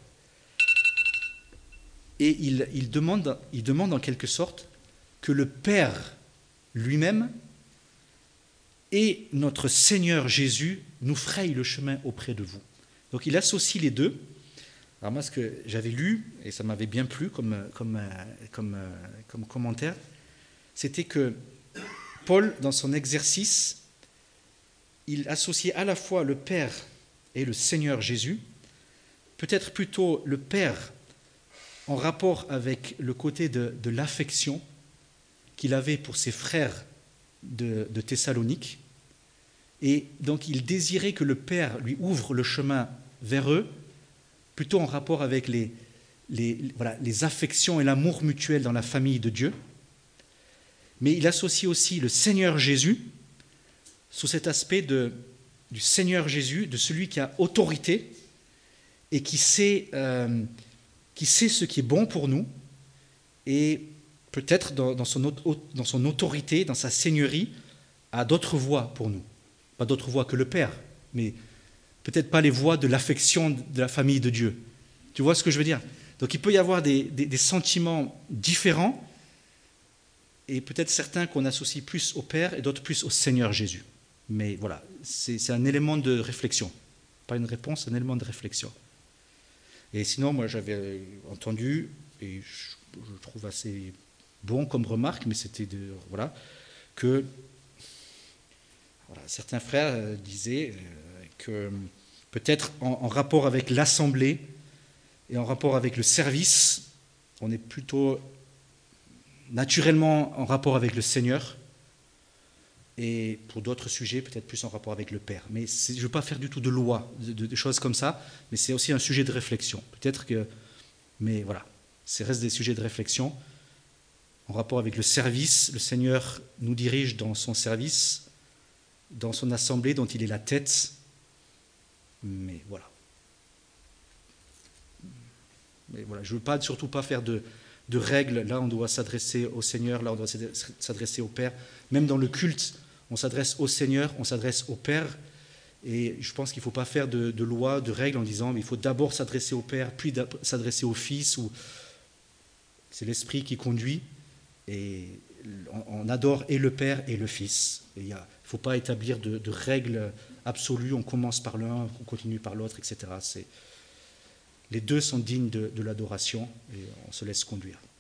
A: et il, il, demande, il demande en quelque sorte que le Père lui-même et notre Seigneur Jésus nous fraye le chemin auprès de vous. Donc il associe les deux. Alors moi, ce que j'avais lu, et ça m'avait bien plu comme, comme, comme, comme commentaire, c'était que Paul, dans son exercice, il associait à la fois le Père et le Seigneur Jésus, peut-être plutôt le Père en rapport avec le côté de, de l'affection qu'il avait pour ses frères de, de Thessalonique, et donc il désirait que le Père lui ouvre le chemin vers eux, plutôt en rapport avec les, les, voilà, les affections et l'amour mutuel dans la famille de Dieu. Mais il associe aussi le Seigneur Jésus sous cet aspect de, du Seigneur Jésus, de celui qui a autorité et qui sait, euh, qui sait ce qui est bon pour nous, et peut-être dans, dans, son, dans son autorité, dans sa seigneurie, a d'autres voies pour nous. Pas d'autres voies que le Père, mais peut-être pas les voies de l'affection de la famille de Dieu. Tu vois ce que je veux dire? Donc il peut y avoir des, des, des sentiments différents, et peut-être certains qu'on associe plus au Père et d'autres plus au Seigneur Jésus. Mais voilà, c'est, c'est un élément de réflexion. Pas une réponse, un élément de réflexion. Et sinon, moi j'avais entendu, et je, je trouve assez bon comme remarque, mais c'était de, voilà, que voilà, certains frères euh, disaient euh, que peut-être en, en rapport avec l'assemblée et en rapport avec le service, on est plutôt naturellement en rapport avec le Seigneur, et pour d'autres sujets, peut-être plus en rapport avec le Père. Mais je ne veux pas faire du tout de loi, de, de, de choses comme ça, mais c'est aussi un sujet de réflexion. Peut-être que, mais voilà, ça reste des sujets de réflexion. En rapport avec le service, le Seigneur nous dirige dans son service, dans son assemblée dont il est la tête. Mais voilà. Mais voilà, je ne veux pas, surtout pas faire de, de règles. Là, on doit s'adresser au Seigneur, là, on doit s'adresser au Père. Même dans le culte, on s'adresse au Seigneur, on s'adresse au Père. Et je pense qu'il ne faut pas faire de, de lois, de règles en disant mais il faut d'abord s'adresser au Père, puis s'adresser au Fils. Ou... C'est l'Esprit qui conduit. Et on adore et le Père et le Fils. Il ne faut pas établir de, de règles absolues. On commence par l'un, on continue par l'autre, et cetera. C'est... Les deux sont dignes de, de l'adoration et on se laisse conduire.